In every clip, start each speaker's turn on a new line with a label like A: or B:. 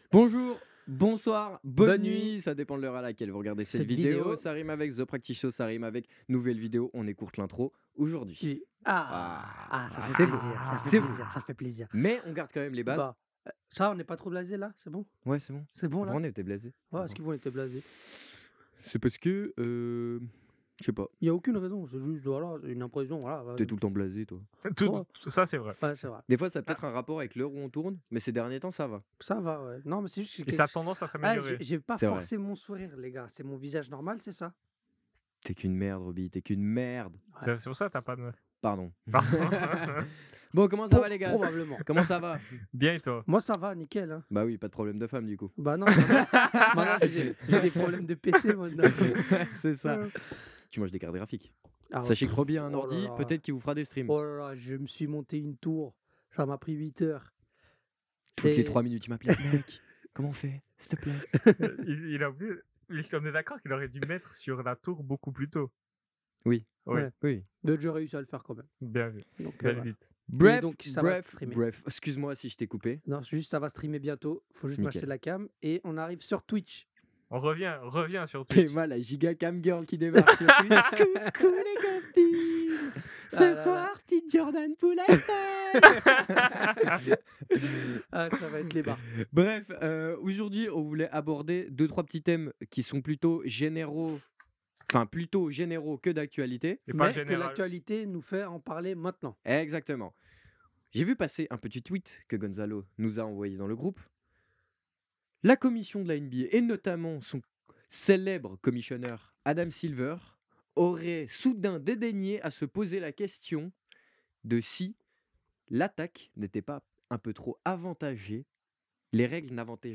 A: Bonjour, bonsoir, bonne
B: Bonne
A: nuit,
B: nuit.
A: ça dépend de l'heure à laquelle vous regardez cette
B: Cette
A: vidéo.
B: vidéo.
A: Ça rime avec The Practice Show, ça rime avec nouvelle vidéo, on écourte l'intro aujourd'hui.
B: Ça fait
A: C'est beau,
B: plaisir, ça fait
A: c'est beau.
B: plaisir, ça fait plaisir.
A: Mais on garde quand même les bases.
B: Bah, ça, on n'est pas trop blasé là, c'est bon?
A: Ouais, c'est bon.
B: C'est bon
A: Pourquoi
B: là?
A: on était blasé?
B: Ouais, est-ce qu'ils vont être blasés?
A: C'est parce que, je sais pas,
B: Il y a aucune raison, c'est juste voilà, une impression, voilà.
A: t'es tout le temps blasé toi.
C: Tout ça, c'est vrai.
B: Ouais, c'est vrai.
A: Des fois ça a peut-être un rapport avec l'heure où on tourne, mais ces derniers temps ça va.
B: Ça va, ouais. Non, mais c'est juste que
C: Et ça a tendance à
B: ah,
C: s'améliorer.
B: j'ai pas
A: C'est vrai.
B: forcé mon sourire, les gars. C'est mon visage normal, c'est ça?
A: T'es qu'une merde, Roby, t'es qu'une merde.
C: C'est pour ça que t'as pas de meuf.
A: Pardon.
C: Pardon.
A: Bon, comment ça va les gars?
B: Probablement.
A: Comment ça va?
C: Bien et toi?
B: Moi, ça va, nickel. Hein.
A: Bah oui, pas de problème de femme du coup.
B: Bah non, maintenant, j'ai des problèmes de PC maintenant.
A: C'est ça. Tu manges des cartes graphiques.
B: Ah,
A: Sachez que Roby a un
B: oh là
A: ordi,
B: là.
A: peut-être qu'il vous fera des streams.
B: Oh là là, je me suis monté une tour. Ça m'a pris 8 heures.
A: Toutes les
B: C'est-
A: 3 minutes, il m'appelle. Mec, comment on fait? S'il te plaît.
C: Il a oublié. On est d'accord qu'il aurait dû mettre sur la tour beaucoup plus tôt.
A: Oui.
C: Oui.
B: Ouais.
A: Oui.
B: Mais j'ai réussi à le faire quand même.
C: Bien vu.
B: Donc,
C: Belle
B: voilà.
C: vite.
A: Bref,
B: donc, ça va streamer.
A: bref. Excuse-moi si je t'ai coupé.
B: Non, juste ça va streamer bientôt. Faut juste
A: Nickel.
B: m'acheter la cam. Et on arrive sur Twitch.
C: On revient sur
A: Et
C: Twitch.
A: moi, la giga cam girl qui débarque sur Twitch. Coucou les copines.
B: Ah
A: Ce
B: là là.
A: soir, petite Jordan pour la
B: Ah, ça va être les barres.
A: Bref, aujourd'hui, on voulait aborder 2-3 petits thèmes qui sont plutôt généraux. Enfin, plutôt généraux que d'actualité.
C: Et pas
B: Mais que
C: général.
B: l'actualité nous fait en parler maintenant.
A: Exactement. J'ai vu passer un petit tweet que Gonzalo nous a envoyé dans le groupe. La commission de la NBA, et notamment son célèbre commissionneur Adam Silver, aurait soudain dédaigné à se poser la question de si l'attaque n'était pas un peu trop avantagée. Les règles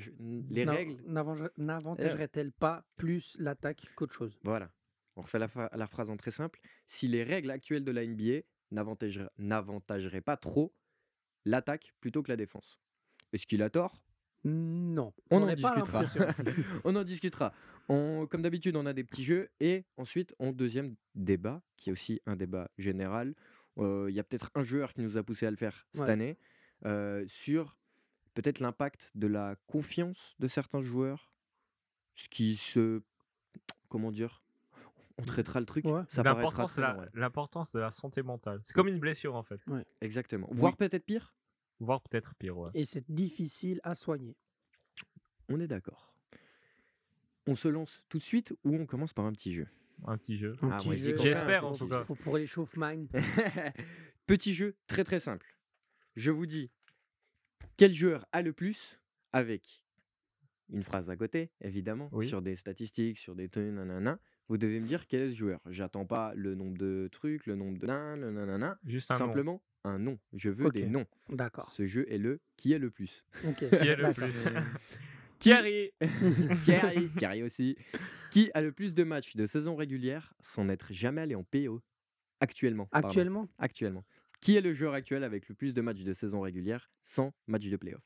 B: N'avantagerait-elle pas plus l'attaque qu'autre chose?
A: Voilà. On refait la phrase en très simple. Si les règles actuelles de la NBA n'avantageraient pas trop l'attaque plutôt que la défense. Est-ce qu'il a tort?
B: Non.
A: On
B: j'en
A: en
B: ai pas
A: discutera.
B: l'impression.
A: On en discutera. Comme d'habitude, on a des petits jeux. Et ensuite, en deuxième débat, qui est aussi un débat général, il y a peut-être un joueur qui nous a poussé à le faire cette
B: Ouais.
A: année, sur peut-être l'impact de la confiance de certains joueurs. Ce qui se... Comment dire? On traitera le truc.
B: Ouais.
A: Ça paraîtra très long, ouais.
C: L'importance de la santé mentale. C'est comme une blessure en fait.
A: Exactement.
C: Oui.
A: Voire peut-être pire.
C: Voire peut-être pire, ouais.
B: Et c'est difficile à soigner.
A: On est d'accord. On se lance tout de suite ou on commence par un petit jeu?
C: Un petit jeu.
B: Un
A: Ah,
B: petit
A: moi, je dis
B: jeu.
A: qu'on fait un
C: J'espère,
A: petit
C: en tout
A: jeu.
C: cas.
B: Pour l'échauffement.
A: Petit jeu très très simple. Je vous dis quel joueur a le plus avec une phrase à côté, évidemment,
C: Oui.
A: sur des statistiques, sur des trucs, nanana. Vous devez me dire quel est ce joueur. J'attends pas le nombre de trucs, le nombre de nanana.
C: Juste un nom.
A: Simplement un nom. Je veux
B: Ok.
A: des noms.
B: D'accord.
A: Ce jeu est le qui est le plus.
B: Ok.
C: Qui est le
B: D'accord.
C: plus Thierry.
A: Thierry aussi. Qui a le plus de matchs de saison régulière sans n'être jamais allé en PO actuellement? pardon.
B: Actuellement?
A: Qui est le joueur actuel avec le plus de matchs de saison régulière sans match de playoff?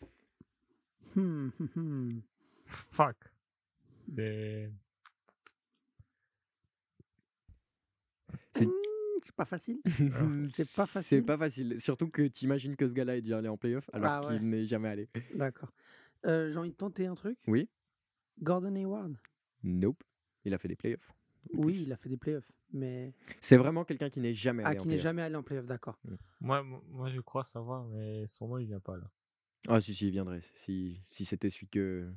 C: Fuck. C'est.
B: C'est pas facile.
A: C'est
B: pas facile.
A: pas facile. Surtout que tu imagines que ce gars-là est déjà allé en playoff alors
B: Ah ouais.
A: qu'il n'est jamais allé.
B: D'accord. J'ai envie de tenter un truc.
A: Oui?
B: Gordon Hayward.
A: Nope. Il a fait des playoffs. en
B: Oui,
A: plus.
B: il a fait des playoffs. Mais.
A: C'est vraiment quelqu'un qui n'est jamais allé en
B: Qui n'est
A: playoff.
B: jamais allé en playoff, d'accord.
C: Moi, je crois savoir, mais son nom, il vient pas là.
A: Ah si, il viendrait. Si c'était celui que...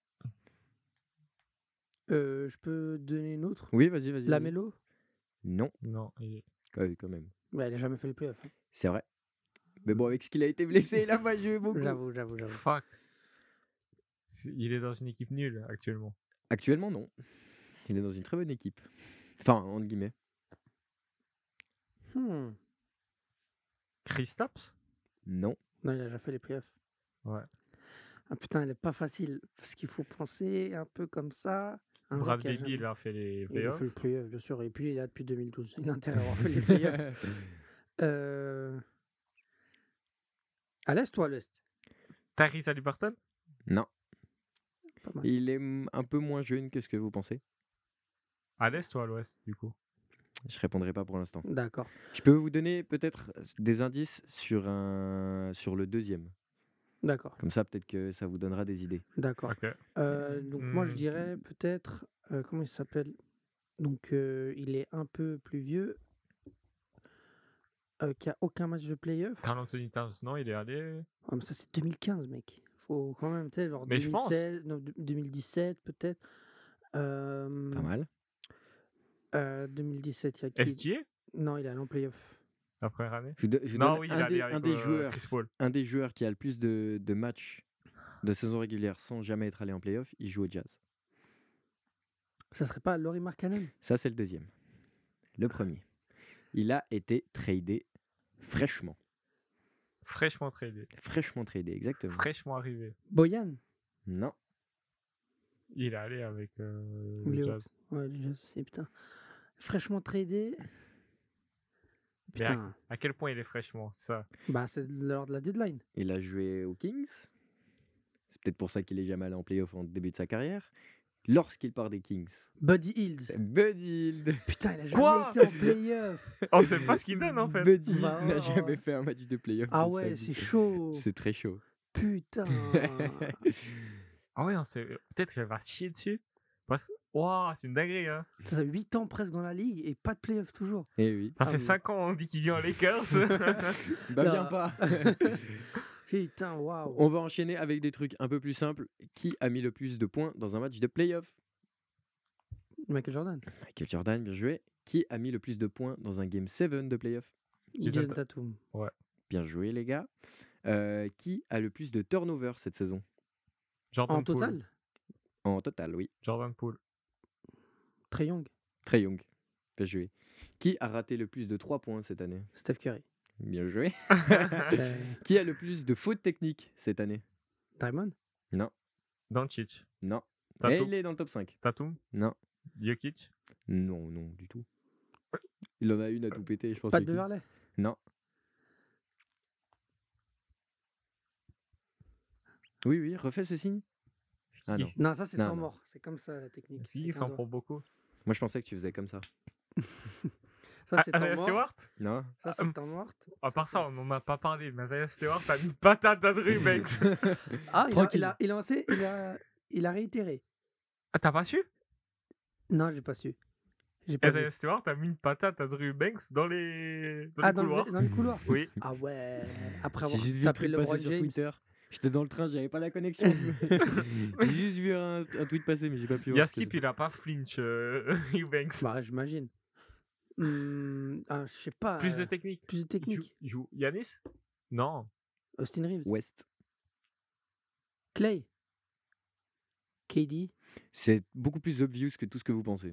B: Je peux donner une autre?
A: Oui, vas-y. vas-y.
B: Lamelo?
A: Non,
C: Non.
A: quand même.
B: Ouais, il a jamais fait les playoffs. Hein.
A: C'est vrai. Mais bon, avec ce qu'il a été blessé, il a pas joué beaucoup.
B: J'avoue.
C: Fuck. Il est dans une équipe nulle actuellement.
A: Actuellement, non. Il est dans une très bonne équipe. Enfin, entre guillemets.
C: Kristaps?
A: Non.
B: Non, il a déjà fait les playoffs.
C: Ouais.
B: Ah putain, elle est pas facile. Parce qu'il faut penser un peu comme ça. Un joueur
C: Brad
B: qui a
C: Baby,
B: jamais-
C: il a fait les
B: Il a
C: playoffs.
B: fait le playoff, bien sûr. Et puis, il est là depuis 2012. Il a intérêt à avoir fait les playoffs. À l'est ou à l'ouest?
C: Tyrese Haliburton?
A: Non.
B: Pas mal.
A: Il est un peu moins jeune que ce que vous pensez.
C: À l'est ou à l'ouest, du coup?
A: Je répondrai pas pour l'instant.
B: D'accord.
A: Je peux vous donner peut-être des indices sur le deuxième.
B: D'accord,
A: Comme ça, peut-être que ça vous donnera des idées.
B: d'accord.
C: Ok.
B: Donc moi, je
C: Hmm.
B: dirais peut-être, comment il s'appelle? Donc il est un peu plus vieux, qui a aucun match de playoff.
C: Carl Anthony Towns, non, il est allé.
B: Ah, mais ça, c'est 2015, mec. Faut quand même, tu sais, genre
C: Mais je pense.
B: 2016, non, 2017 peut-être.
A: Pas mal.
B: 2017, il y a qui?
C: SGA,
B: Non, il est allé en playoff.
C: la première année.
A: Je vous
C: Non,
A: donne
C: oui, il est allé avec Chris Paul.
A: un des joueurs qui a le plus de matchs de saison régulière sans jamais être allé en playoff. Il joue au Jazz.
B: Ça serait pas Laurie Markkanen?
A: Ça, c'est le deuxième. Le premier. Il a été tradé fraîchement.
C: Fraîchement tradé.
A: Fraîchement tradé, exactement.
C: Fraîchement arrivé.
B: Boyan?
A: Non.
C: Il est allé avec
B: Ou
C: le
B: les
C: Jazz.
B: Hawks? Ouais, le Jazz aussi, putain. Fraîchement tradé.
C: Mais
B: Putain,
C: à quel point il est fraîchement, ça.
B: bah c'est lors de la deadline.
A: Il a joué aux Kings. C'est peut-être pour ça qu'il est jamais allé en playoff en début de sa carrière. Lorsqu'il part des Kings.
B: Buddy Hield.
A: Buddy Hield.
B: Putain, il a jamais
C: Quoi
B: été en playoff.
C: On sait pas ce qu'il donne en fait.
A: Buddy Hield
B: Bah,
A: n'a
B: ouais,
A: jamais
B: ouais.
A: fait un match de playoff.
B: Ah
A: de sa
B: ouais,
A: vie.
B: c'est chaud.
A: C'est très chaud.
B: Putain.
C: Ah ouais, peut-être qu'elle va chier dessus. Waouh, c'est une dinguerie, hein.
B: Ça fait 8 ans presque dans la ligue et pas de playoff toujours.
A: Eh oui.
C: Ça
B: Ah
C: fait
B: oui.
C: 5 ans, on dit qu'il vient aux Lakers.
A: Bah
B: Là.
A: viens pas.
B: Putain, waouh.
A: On va enchaîner avec des trucs un peu plus simples. Qui a mis le plus de points dans un match de playoff?
B: Michael Jordan.
A: Michael Jordan, bien joué. Qui a mis le plus de points dans un Game 7 de playoff?
C: Jason
B: Jason Tatum.
A: Bien joué, les gars. Qui a le plus de turnover cette saison?
C: Jordan
B: En
C: Poole.
B: total,
A: En total, oui.
C: Jordan Poole.
B: Trae Young.
A: Trae Young. Bien joué. Qui a raté le plus de 3 points cette année?
B: Steph Curry.
A: Bien joué.
B: Euh,
A: Qui a le plus de fautes techniques cette année?
B: Draymond.
A: Non.
C: Doncic.
A: Non. Et
C: Tatum.
A: il est dans le top 5.
C: Tatum.
A: Non.
C: Jokic.
A: Non, non, du tout. Il en a une à tout péter, je pense.
B: Pas de
A: Jokic.
B: Beverley.
A: Non. Oui, oui, refais ce signe. Ah non.
B: Non, ça c'est
A: Non,
B: temps
A: non.
B: mort. C'est comme ça la technique.
C: Si,
B: avec
C: il
B: un
C: s'en
B: doigt.
C: prend beaucoup.
A: Moi, je pensais que tu faisais comme ça.
B: Ça c'est temps
C: Isaiah
B: mort.
C: Stewart.
A: Non.
B: Ça c'est temps mort.
C: À part ça, on n'en a pas parlé. Mais Isaiah Stewart a mis une patate à Drew Banks.
B: Ah,
A: Tranquille.
B: il a réitéré.
C: Ah, t'as pas su?
B: Non, j'ai pas su. J'ai pas vu.
C: Isaiah Stewart a mis une patate à Drew Banks dans les
B: Ah,
C: couloirs.
B: dans les couloirs.
C: Oui.
B: Ah ouais. Après
A: J'ai
B: avoir
A: juste vu le
B: tapé
A: truc
B: LeBron
A: passer sur
B: James.
A: Twitter. J'étais dans le train, j'avais pas la connexion. J'ai juste vu un tweet passer, mais j'ai pas pu voir. ce que
C: Yaskip, il a pas flinch Eubanks.
B: Bah, j'imagine. Je sais pas.
C: Plus de technique.
B: Plus de technique.
C: Il joue Yanis? Non.
B: Austin Reeves.
A: c'est. West.
B: Clay. KD.
A: C'est beaucoup plus obvious que tout ce que vous pensez.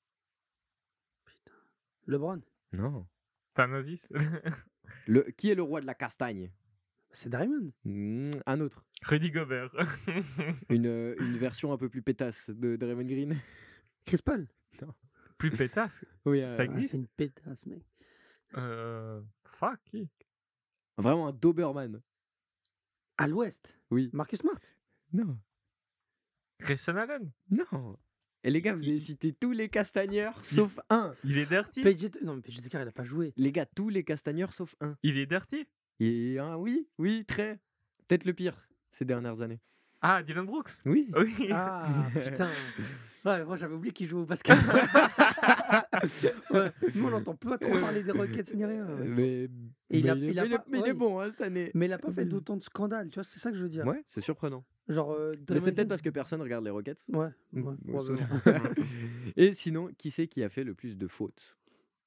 B: LeBron.
A: Non.
C: Thanasis?
A: Qui est le roi de la castagne?
B: C'est Draymond.
A: Un autre.
C: Rudy Gobert.
A: Une version un peu plus pétasse de Draymond Green.
B: Chris Paul.
C: Plus pétasse.
A: Oui,
C: Ça
B: Ah,
C: existe?
B: c'est une pétasse, mec.
C: Fuck, qui?
A: vraiment un Doberman.
B: À l'ouest.
A: Oui.
B: Marcus Smart.
A: Non.
C: Grayson Allen?
A: Non. Et les gars, vous avez cité tous les castagneurs sauf un.
C: Il est dirty?
B: Non, mais PJ Tucker, il a pas joué.
A: Les gars, tous les castagneurs sauf un.
C: Il est dirty?
A: Et oui, très. Peut-être le pire ces dernières années.
C: Ah, Dylan Brooks?
A: Oui.
C: Oui.
B: Ah, putain. Ouais, moi, j'avais oublié qu'il jouait au basket. Ouais, nous, on n'entend pas trop parler des Rockets ni rien.
A: Mais,
B: Et il a pas-
A: mais il
B: ouais.
A: est bon hein, cette année.
B: Mais il a pas fait d'autant de scandales, tu vois, c'est ça que je veux dire.
A: Ouais, c'est surprenant.
B: Genre,
A: Mais
B: Draymond
A: c'est peut-être
B: Green-
A: parce que personne regarde les Rockets.
B: Ouais,
A: Mm,
B: ouais,
A: ouais, c'est ça.
B: probablement.
A: Et sinon, qui c'est qui a fait le plus de fautes?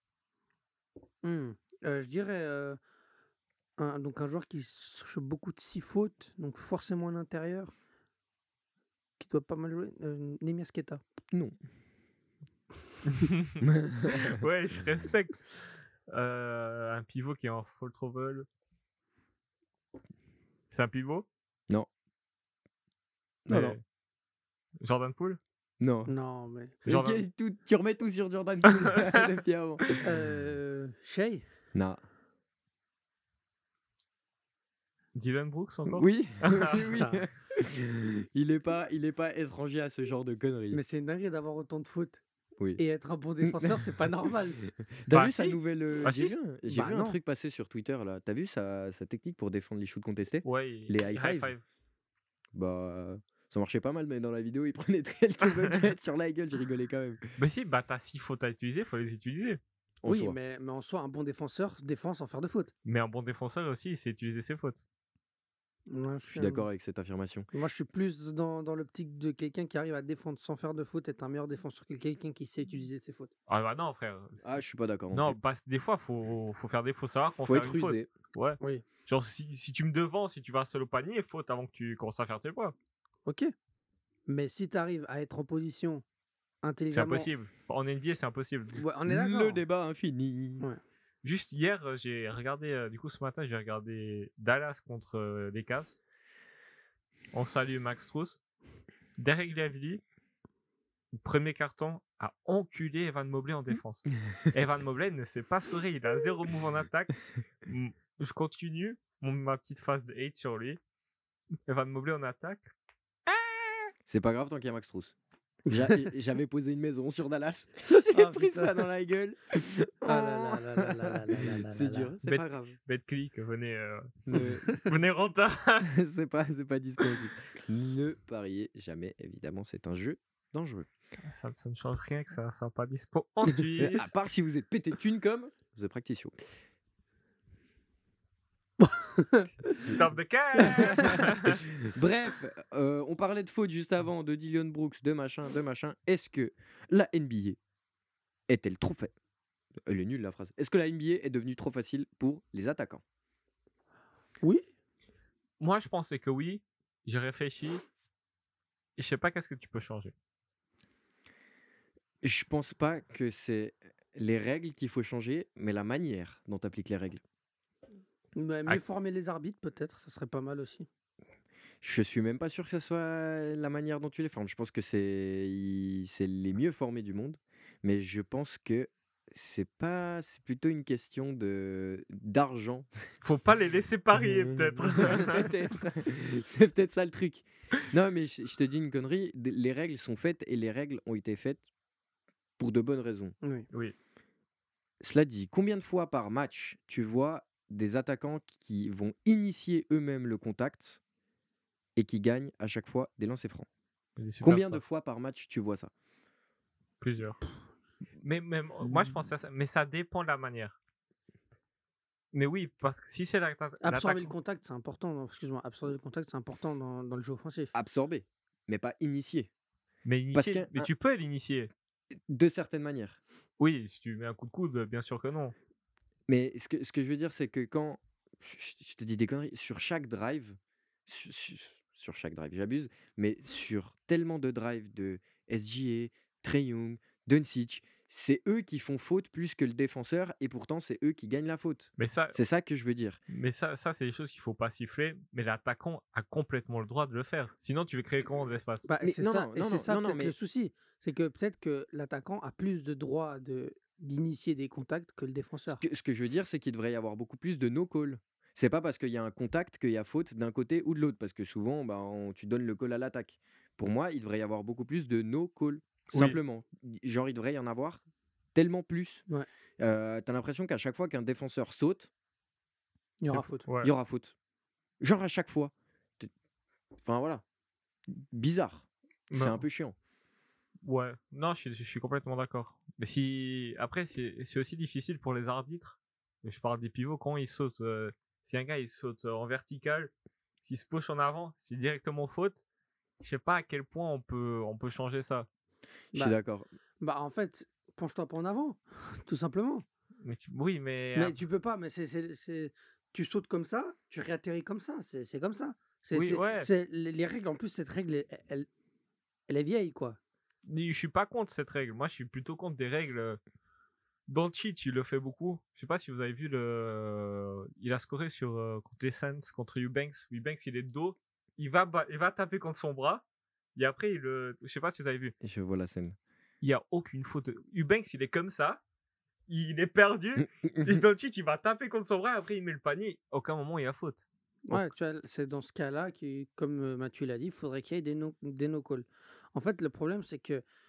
B: Je dirais donc un joueur qui chope beaucoup de 6 fautes, donc forcément à l'intérieur, qui doit pas mal jouer. Nemias Queta.
A: Non.
C: Ouais, je respecte. Un pivot qui est en full trouble. C'est un pivot?
A: Non.
C: Mais-
A: Non.
C: Jordan Poole?
A: Non.
B: Non, mais.
C: Jordan-
A: Ok, tu remets tout sur Jordan Poole depuis avant.
B: Shea.
A: Non.
C: Dylan Brooks encore?
A: Oui. oui,
B: Putain.
A: Il est pas étranger à ce genre de conneries.
B: Mais c'est une dinguerie d'avoir autant de fautes.
A: Oui.
B: et être un bon défenseur, c'est pas normal.
A: T'as
C: Bah
A: vu sa
C: si,
A: nouvelle.
C: bah
A: J'ai
C: si.
A: vu, un, j'ai
B: Bah
A: vu un
B: non.
A: truc passer sur Twitter là. T'as vu sa technique pour défendre les shoots contestés?
C: Ouais,
A: Les high
C: high
A: five?
C: five.
A: Bah, ça marchait pas mal, mais dans la vidéo, il prenait quelques buckets sur la gueule, j'ai rigolé quand même.
C: Mais si, bah t'as 6 fautes à utiliser, faut les utiliser.
A: En
B: Oui,
A: soi.
B: mais en soi, un bon défenseur défend sans faire de faute.
C: Mais un bon défenseur aussi, il sait utiliser ses fautes.
B: Moi,
A: Je suis d'accord avec cette affirmation.
B: Moi, je suis plus dans l'optique de quelqu'un qui arrive à défendre sans faire de faute, être un meilleur défenseur que quelqu'un qui sait utiliser ses fautes.
C: Ah bah non, frère.
A: Ah, je suis pas d'accord non
C: Non,
A: plus.
C: des fois, faut faire faut savoir qu'on
A: Faut
C: faire
A: être
C: une faute.
A: rusé.
C: Ouais.
B: Oui.
C: Genre, si tu me devances, si tu vas seul au panier, faute avant que tu commences à faire tes points.
B: Ok. Mais si tu arrives à être en position
C: C'est
B: intelligemment.
C: impossible. En NBA, c'est impossible.
B: Ouais, on est
A: Le
B: d'accord.
A: débat infini.
B: Ouais.
C: Juste hier, j'ai regardé, du coup, ce matin, j'ai regardé Dallas contre les Cavs. On salue Max Strus. Derek Lively, premier carton, a enculé Evan Mobley en défense. Evan Mobley ne sait pas scorer, il a 0 move en attaque. Je continue ma petite phase de hate sur lui. Evan Mobley en attaque.
A: C'est pas grave tant qu'il y a Max Strus. J'avais posé une maison sur Dallas. J'ai
B: Ah,
A: pris
B: putain.
A: ça dans la gueule.
B: Ah là là là là là là là là
A: C'est
B: là
A: dur,
B: là.
A: c'est pas grave.
C: BetClick, venez,
A: Ne-
C: venez renta.
A: c'est pas dispo en Suisse. Ne pariez jamais, évidemment, c'est un jeu dangereux.
C: Ça ne change rien que ça soit pas dispo en Suisse.
A: À part si vous êtes pété de thunes comme The Practice Show.
C: Top de cœur.
A: Bref, on parlait de faute juste avant, de Dillon Brooks, de machin. Est-ce que la NBA est-elle trop faite? Elle est nulle la phrase. Est-ce que la NBA est devenue trop facile pour les attaquants?
B: Oui.
C: Moi, je pensais que oui. J'ai réfléchi. Et je sais pas qu'est-ce que tu peux changer.
A: Je pense pas que c'est les règles qu'il faut changer, mais la manière dont tu appliques les règles.
B: Mais
C: Ah.
B: mieux former les arbitres, peut-être, ça serait pas mal aussi.
A: Je suis même pas sûr que ce soit la manière dont tu les formes. Je pense que c'est les mieux formés du monde, mais je pense que c'est plutôt une question d'argent.
C: Faut pas les laisser parier, peut-être.
A: Peut-être. C'est peut-être ça le truc. Non, mais je te dis une connerie. Les règles sont faites et les règles ont été faites pour de bonnes raisons.
B: Oui.
C: Oui.
A: Cela dit, combien de fois par match tu vois des attaquants qui vont initier eux-mêmes le contact et qui gagnent à chaque fois des lancers francs? Combien de fois par match tu vois ça?
C: Plusieurs. Mais moi, je pense à ça. Mais ça dépend de la manière. Mais oui, parce que si c'est
B: Absorber le contact, c'est important. Excuse-moi, absorber le contact, c'est important dans le jeu offensif.
A: Absorber, mais pas initier.
C: Mais
A: Parce
C: initier,
A: que
C: mais tu peux l'initier.
A: De certaines manières.
C: Oui, si tu mets un coup de coude, bien sûr que non.
A: Mais ce que je veux dire, c'est que quand. Je te dis des conneries. Sur chaque drive. Sur chaque drive, j'abuse. Mais sur tellement de drives de SGA, Trae Young, Doncic, c'est eux qui font faute plus que le défenseur. Et pourtant, c'est eux qui gagnent la faute.
C: Mais ça,
A: C'est ça que je veux dire.
C: mais ça c'est des choses qu'il faut pas siffler. Mais l'attaquant a complètement le droit de le faire. Sinon, tu veux créer comment de l'espace?
B: Bah,
A: Mais
B: c'est
A: non,
B: ça,
A: non,
B: et
A: non,
B: c'est
A: non,
B: ça
A: non,
B: peut-être
A: mais-
B: le souci. C'est que peut-être que l'attaquant a plus de droits d'initier des contacts que le défenseur.
A: Ce que je veux dire, c'est qu'il devrait y avoir beaucoup plus de no-call. C'est pas parce qu'il y a un contact qu'il y a faute d'un côté ou de l'autre, parce que souvent, tu donnes le call à l'attaque. Pour moi, il devrait y avoir beaucoup plus de no-call,
C: Oui.
A: simplement. Genre, il devrait y en avoir tellement plus.
B: Ouais.
A: T'as l'impression qu'à chaque fois qu'un défenseur saute,
B: Il y aura
C: C'est-
B: faute.
C: Ouais.
A: il y aura faute. Genre à chaque fois. Enfin voilà. Bizarre. C'est
C: Non.
A: un peu chiant.
C: Ouais, non, je suis complètement d'accord. Mais si après c'est aussi difficile pour les arbitres. Je parle des pivots quand ils sautent. Si un gars il saute en vertical, s'il se push en avant, c'est directement faute. Je sais pas à quel point on peut changer ça.
A: Je suis
B: Bah,
A: d'accord.
B: Bah, en fait, penche-toi pas en avant, tout simplement.
C: Mais oui, mais
B: Mais tu peux pas, mais tu sautes comme ça, tu réatterris comme ça, c'est comme ça.
C: Oui, ouais.
B: Les règles, en plus, cette règle, elle est vieille, quoi.
C: je suis pas contre cette règle. Moi, je suis plutôt contre des règles. Dans le cheat, il le fait beaucoup. Je sais pas si vous avez vu il a scoré sur contre les Suns, contre Eubanks. Eubanks, il est de dos. Il va taper contre son bras. Et après, je sais pas si vous avez vu.
A: Je vois la scène.
C: Il y a aucune faute. Eubanks, il est comme ça. Il est perdu. Et dans le cheat, il va taper contre son bras. Après, il met le panier. Aucun moment, il y a faute.
B: Ouais, tu vois, c'est dans ce cas-là, comme Mathieu l'a dit, il faudrait qu'il y ait des no-calls. En fait, le problème, c'est que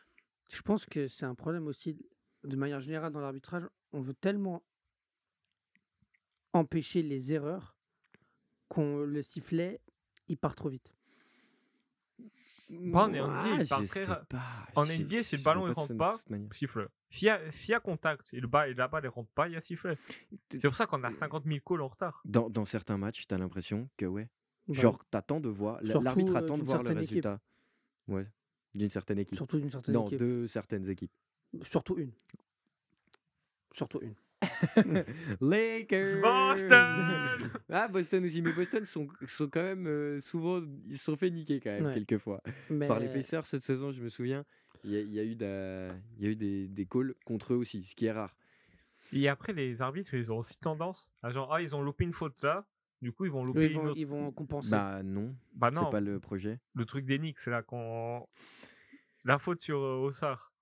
B: Je pense que c'est un problème aussi, de manière générale, dans l'arbitrage. On veut tellement empêcher les erreurs qu'on le sifflet, il part trop vite.
C: Bah, en NBA,
A: Ah,
C: il part
A: je
C: très
A: sais
C: ra-
A: pas.
C: En NBA, si le
A: Je vois
C: ballon il
A: pas de
C: rentre
A: de
C: pas,
A: cette manière.
C: siffle. S'il y a contact et la balle elle rentre pas, il y a sifflet.
A: T-
C: C'est pour ça qu'on a 50 000 calls en retard.
A: Dans certains matchs, t'as l'impression que ouais.
B: Bah oui.
A: Genre, t'attends de voir. L'arbitre
B: Surtout
A: attend de
B: d'une
A: voir le
B: certaine équipe.
A: résultat. Ouais. D'une certaine équipe.
B: Surtout d'une certaine
A: Non,
B: équipe.
A: de certaines équipes.
B: Surtout une. Surtout une.
A: Lakers!
C: Boston!
A: Ah, Boston aussi. Mais Boston sont quand même souvent. Ils se sont fait niquer quand même,
B: Ouais.
A: quelquefois. Par les
B: Mais
A: Pacers cette saison, je me souviens. Il y a eu des calls contre eux aussi, ce qui est rare.
C: Et après, les arbitres, ils ont aussi tendance à genre, ils ont loupé une faute là, du coup, ils vont louper
B: eux,
C: une autre.
B: ils vont compenser.
A: Bah non,
C: Bah
A: c'est
C: non,
A: pas le projet.
C: le truc des Knicks, c'est là quand. La faute sur Ossard.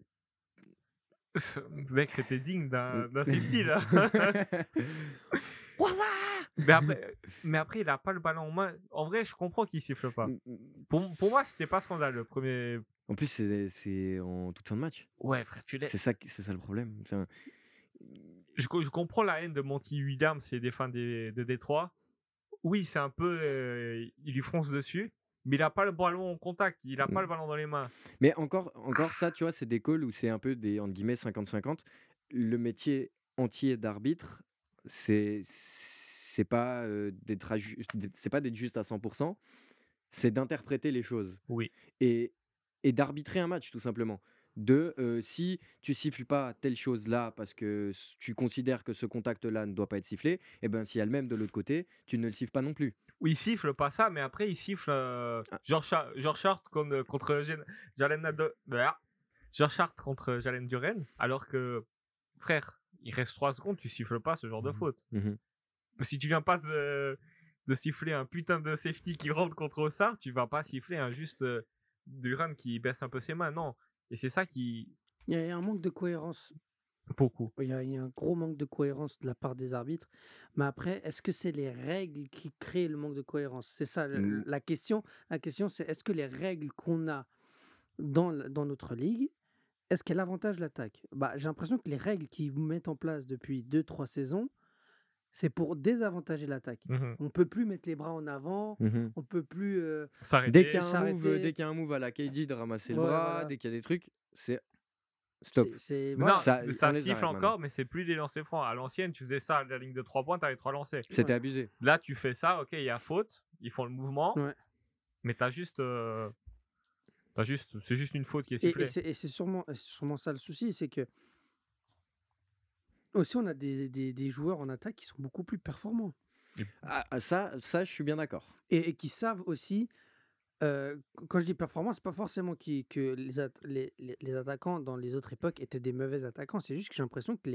C: Mec, c'était digne d'un safety là. mais après, il a pas le ballon en main. En vrai, je comprends qu'il siffle pas. Pour moi, c'était pas scandale le premier.
A: En plus, c'est en toute fin de match.
C: Ouais, frère, tu laisses.
A: C'est ça le problème. Enfin,
C: Je comprends la haine de Monty Williams et des fans de Détroit. Oui, c'est un peu. Il lui fonce dessus, mais il a pas le ballon en contact, il a pas le ballon dans les mains.
A: mais encore ça, tu vois, c'est des calls où c'est un peu des entre guillemets 50-50. Le métier entier d'arbitre, c'est pas c'est pas d'être juste à 100%, c'est d'interpréter les choses
C: Oui.
A: et d'arbitrer un match tout simplement. Si tu siffles pas telle chose là parce que tu considères que ce contact là ne doit pas être sifflé, et ben s'il y a le même de l'autre côté, tu ne le siffles pas non plus.
C: Oui, il siffle pas ça, mais après, il siffle George Hart contre George Hart contre Jalen Duren, alors que, frère, il reste 3 secondes, tu siffles pas ce genre de faute. Si tu viens pas de siffler un putain de safety qui rentre contre Ossard, tu vas pas siffler un juste Duren qui baisse un peu ses mains, non. Et c'est ça qui.
B: Il y a un manque de cohérence.
C: Beaucoup.
B: Il y a un gros manque de cohérence de la part des arbitres. Mais après, est-ce que c'est les règles qui créent le manque de cohérence? C'est ça la question. La question, c'est est-ce que les règles qu'on a dans notre ligue, est-ce qu'elles avantagent l'attaque? Bah, j'ai l'impression que les règles qu'ils mettent en place depuis 2-3 saisons, c'est pour désavantager l'attaque. On peut plus mettre les bras en avant, on peut plus
A: Dès qu'il y a
B: s'arrêter.
A: un move à la KD de ramasser le
B: Ouais,
A: bras,
B: voilà.
A: dès qu'il y a des trucs, c'est stop.
B: Voilà.
C: Non, ça
A: on les
C: siffle
A: arrête
C: encore,
A: maintenant.
C: mais c'est plus des lancers francs. À l'ancienne, tu faisais ça à la ligne de 3 points, t'avais 3 lancers.
A: C'était
B: Ouais.
A: abusé.
C: Là, tu fais ça, ok, il y a faute, ils font le mouvement,
B: Ouais.
C: mais c'est juste une faute qui est
B: Et
C: sifflée.
B: c'est sûrement ça le souci, c'est que aussi on a des joueurs en attaque qui sont beaucoup plus performants
A: Ça, je suis bien d'accord.
B: et qui savent aussi. Quand je dis performance, c'est pas forcément que les attaquants dans les autres époques étaient des mauvais attaquants. C'est juste que j'ai l'impression que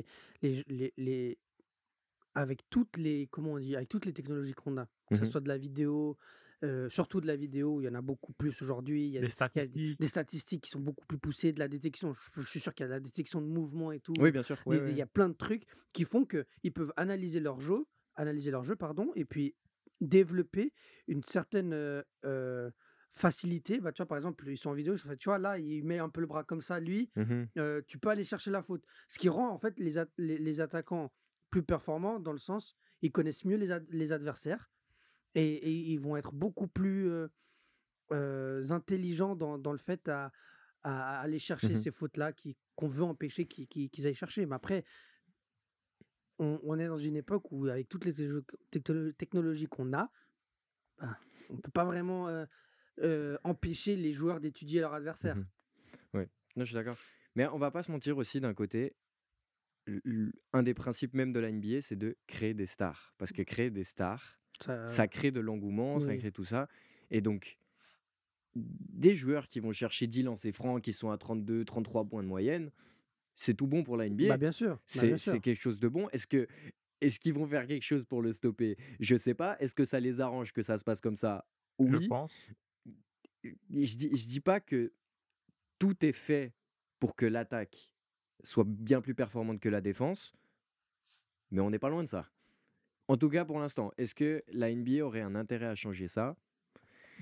B: avec toutes les technologies qu'on a, que ce soit de la vidéo, surtout de la vidéo, il y en a beaucoup plus aujourd'hui. Il y a
C: Les
B: il y a
C: statistiques.
B: des statistiques qui sont beaucoup plus poussées, de la détection. Je suis sûr qu'il y a de la détection de mouvement et tout.
A: Oui, bien sûr.
B: Il y a plein de trucs qui font qu'ils peuvent analyser leur jeu, et puis développer une certaine facilité. Bah, tu vois, par exemple, ils sont en vidéo, tu vois, là, il met un peu le bras comme ça, lui, tu peux aller chercher la faute. Ce qui rend en fait les attaquants plus performants dans le sens, ils connaissent mieux les adversaires et ils vont être beaucoup plus intelligents dans le fait à aller chercher ces fautes-là qu'on veut empêcher qu'ils aillent chercher. Mais après, on est dans une époque où, avec toutes les technologies qu'on a, bah, on ne peut pas vraiment empêcher les joueurs d'étudier leur adversaire.
A: Oui, non, je suis d'accord. Mais on va pas se mentir aussi, d'un côté, un des principes même de la NBA, c'est de créer des stars. Parce que créer des stars, ça crée de l'engouement, ça
B: oui.
A: crée tout ça. Et donc, des joueurs qui vont chercher 10 lancers francs, qui sont à 32, 33 points de moyenne, c'est tout bon pour la NBA.
B: Bah, bien sûr.
A: C'est quelque chose de bon. Est-ce qu'ils vont faire quelque chose pour le stopper? Je sais pas. Est-ce que ça les arrange que ça se passe comme ça?
C: Je
A: Oui.
C: pense.
A: Je dis pas que tout est fait pour que l'attaque soit bien plus performante que la défense, mais on n'est pas loin de ça. En tout cas, pour l'instant, est-ce que la NBA aurait un intérêt à changer ça?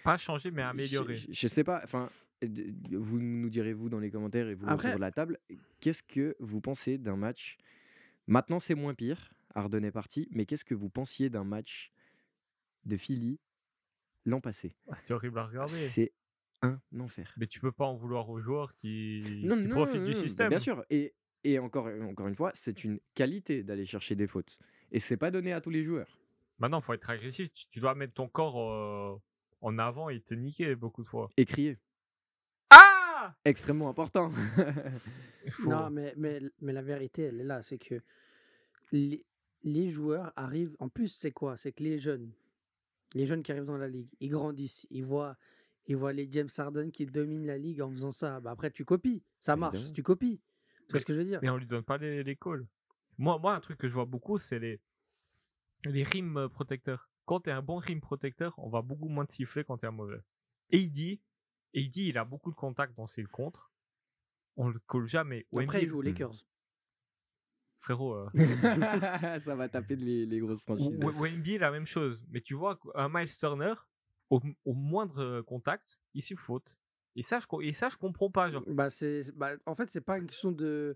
C: Pas changer, mais améliorer.
A: Je sais pas, enfin, vous nous direz-vous dans les commentaires et vous autour
B: Après,
A: de la table, qu'est-ce que vous pensez d'un match? Maintenant, c'est moins pire, Harden est parti, mais qu'est-ce que vous pensiez d'un match de Philly l'an passé?
C: C'était horrible à regarder.
A: C'est un enfer.
C: Mais tu peux pas en vouloir aux joueurs qui
A: Non, non,
C: profitent
A: non,
C: du
A: non,
C: système.
A: bien sûr. Et encore une fois, c'est une qualité d'aller chercher des fautes. Et c'est pas donné à tous les joueurs.
C: Maintenant, il faut être agressif. Tu dois mettre ton corps en avant et te niquer beaucoup de fois.
A: Et crier.
C: Ah
A: Extrêmement important.
B: non, mais la vérité, elle est là. C'est que les joueurs arrivent. En plus, c'est quoi? C'est que les jeunes qui arrivent dans la ligue, ils grandissent. Ils voient les James Harden qui dominent la ligue en faisant ça. Bah après, tu copies. Ça marche.
A: Évidemment.
B: Tu copies. Tu vois ce que je veux dire?
C: Mais on lui donne pas les calls. Moi, un truc que je vois beaucoup, c'est les rim protecteurs. Quand t'es un bon rim protecteur, on va beaucoup moins te siffler quand t'es un mauvais. Et il dit, il a beaucoup de contacts dans ses contres. On le colle jamais.
B: Après, ils jouent aux Lakers.
C: Frérot.
A: Ça va taper les grosses franchises.
C: Wemby, la même chose. Mais tu vois, un Miles Turner, au moindre contact, il siffle faute. Et ça, je comprends pas. Genre.
B: En fait, c'est pas une question de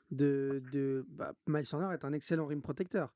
B: Miles Turner est un excellent rim protecteur.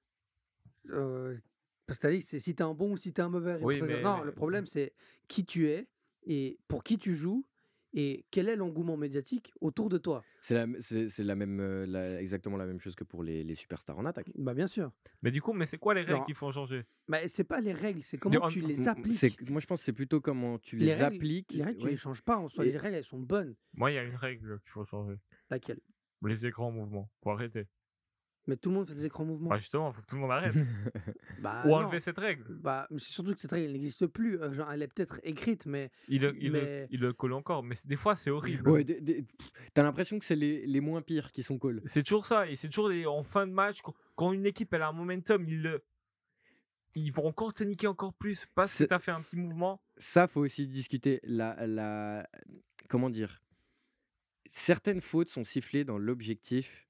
B: Parce que t'as dit, c'est si t'es un bon ou si t'es un mauvais rim protecteur. Non, le problème, c'est qui tu es et pour qui tu joues et quel est l'engouement médiatique autour de toi.
A: C'est exactement la même chose que pour les superstars en attaque.
B: Bah bien sûr.
C: Mais du coup, c'est quoi les règles qu'il faut changer?
B: Bah, c'est pas les règles, c'est comment tu les appliques.
A: Moi, je pense que c'est plutôt comment tu les appliques.
B: Les règles, tu les changes pas en soi. Les règles, elles sont bonnes.
C: Moi, il y a une règle qu'il faut changer.
B: Laquelle?
C: Les écrans en mouvement. Faut arrêter.
B: Mais tout le monde fait des écrans mouvements.
C: Bah justement, faut que tout le monde arrête.
B: Ou
C: enlever cette règle.
B: Bah, c'est surtout que cette règle n'existe plus. Genre, elle est peut-être écrite, mais.
C: Il le colle encore. Mais des fois, c'est horrible.
A: Ouais, t'as l'impression que c'est les moins pires qui sont call.
C: C'est toujours ça. Et c'est toujours en fin de match, quand une équipe elle a un momentum, ils vont encore te niquer encore plus parce que t'as fait un petit mouvement.
A: Ça, faut aussi discuter. Comment dire? Certaines fautes sont sifflées dans l'objectif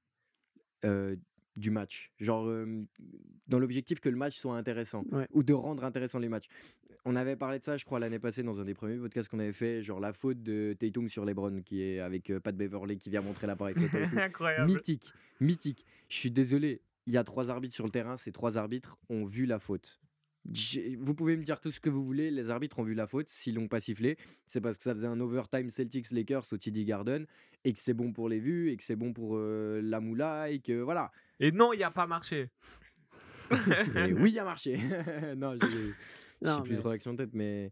A: du match. Genre, dans l'objectif que le match soit intéressant.
B: Ouais.
A: Ou de rendre intéressant les matchs. On avait parlé de ça, je crois, l'année passée dans un des premiers podcasts qu'on avait fait. Genre la faute de Tatum sur LeBron, qui est avec Pat Beverley, qui vient montrer la part avec l'auto et tout.
C: Incroyable.
A: Mythique. Je suis désolé. Il y a 3 arbitres sur le terrain. Ces 3 arbitres ont vu la faute. Vous pouvez me dire tout ce que vous voulez, les arbitres ont vu la faute. S'ils l'ont pas sifflé, c'est parce que ça faisait un overtime Celtics-Lakers au TD Garden et que c'est bon pour les vues et que c'est bon pour la moula et que voilà.
C: Et non, il n'y a pas marché.
A: Et oui, il a marché. Non, j'ai plus trop d'action de tête, mais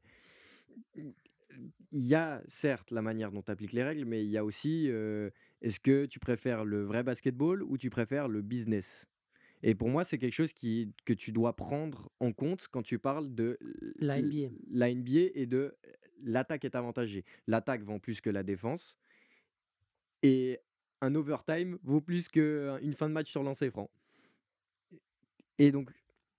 A: il y a certes la manière dont tu appliques les règles, mais il y a aussi est-ce que tu préfères le vrai basketball ou tu préfères le business? Et pour moi, c'est quelque chose que tu dois prendre en compte quand tu parles de
B: la NBA.
A: La NBA et de l'attaque est avantagée. L'attaque vend plus que la défense. Et un overtime vaut plus qu'une fin de match sur lancer franc. Et donc,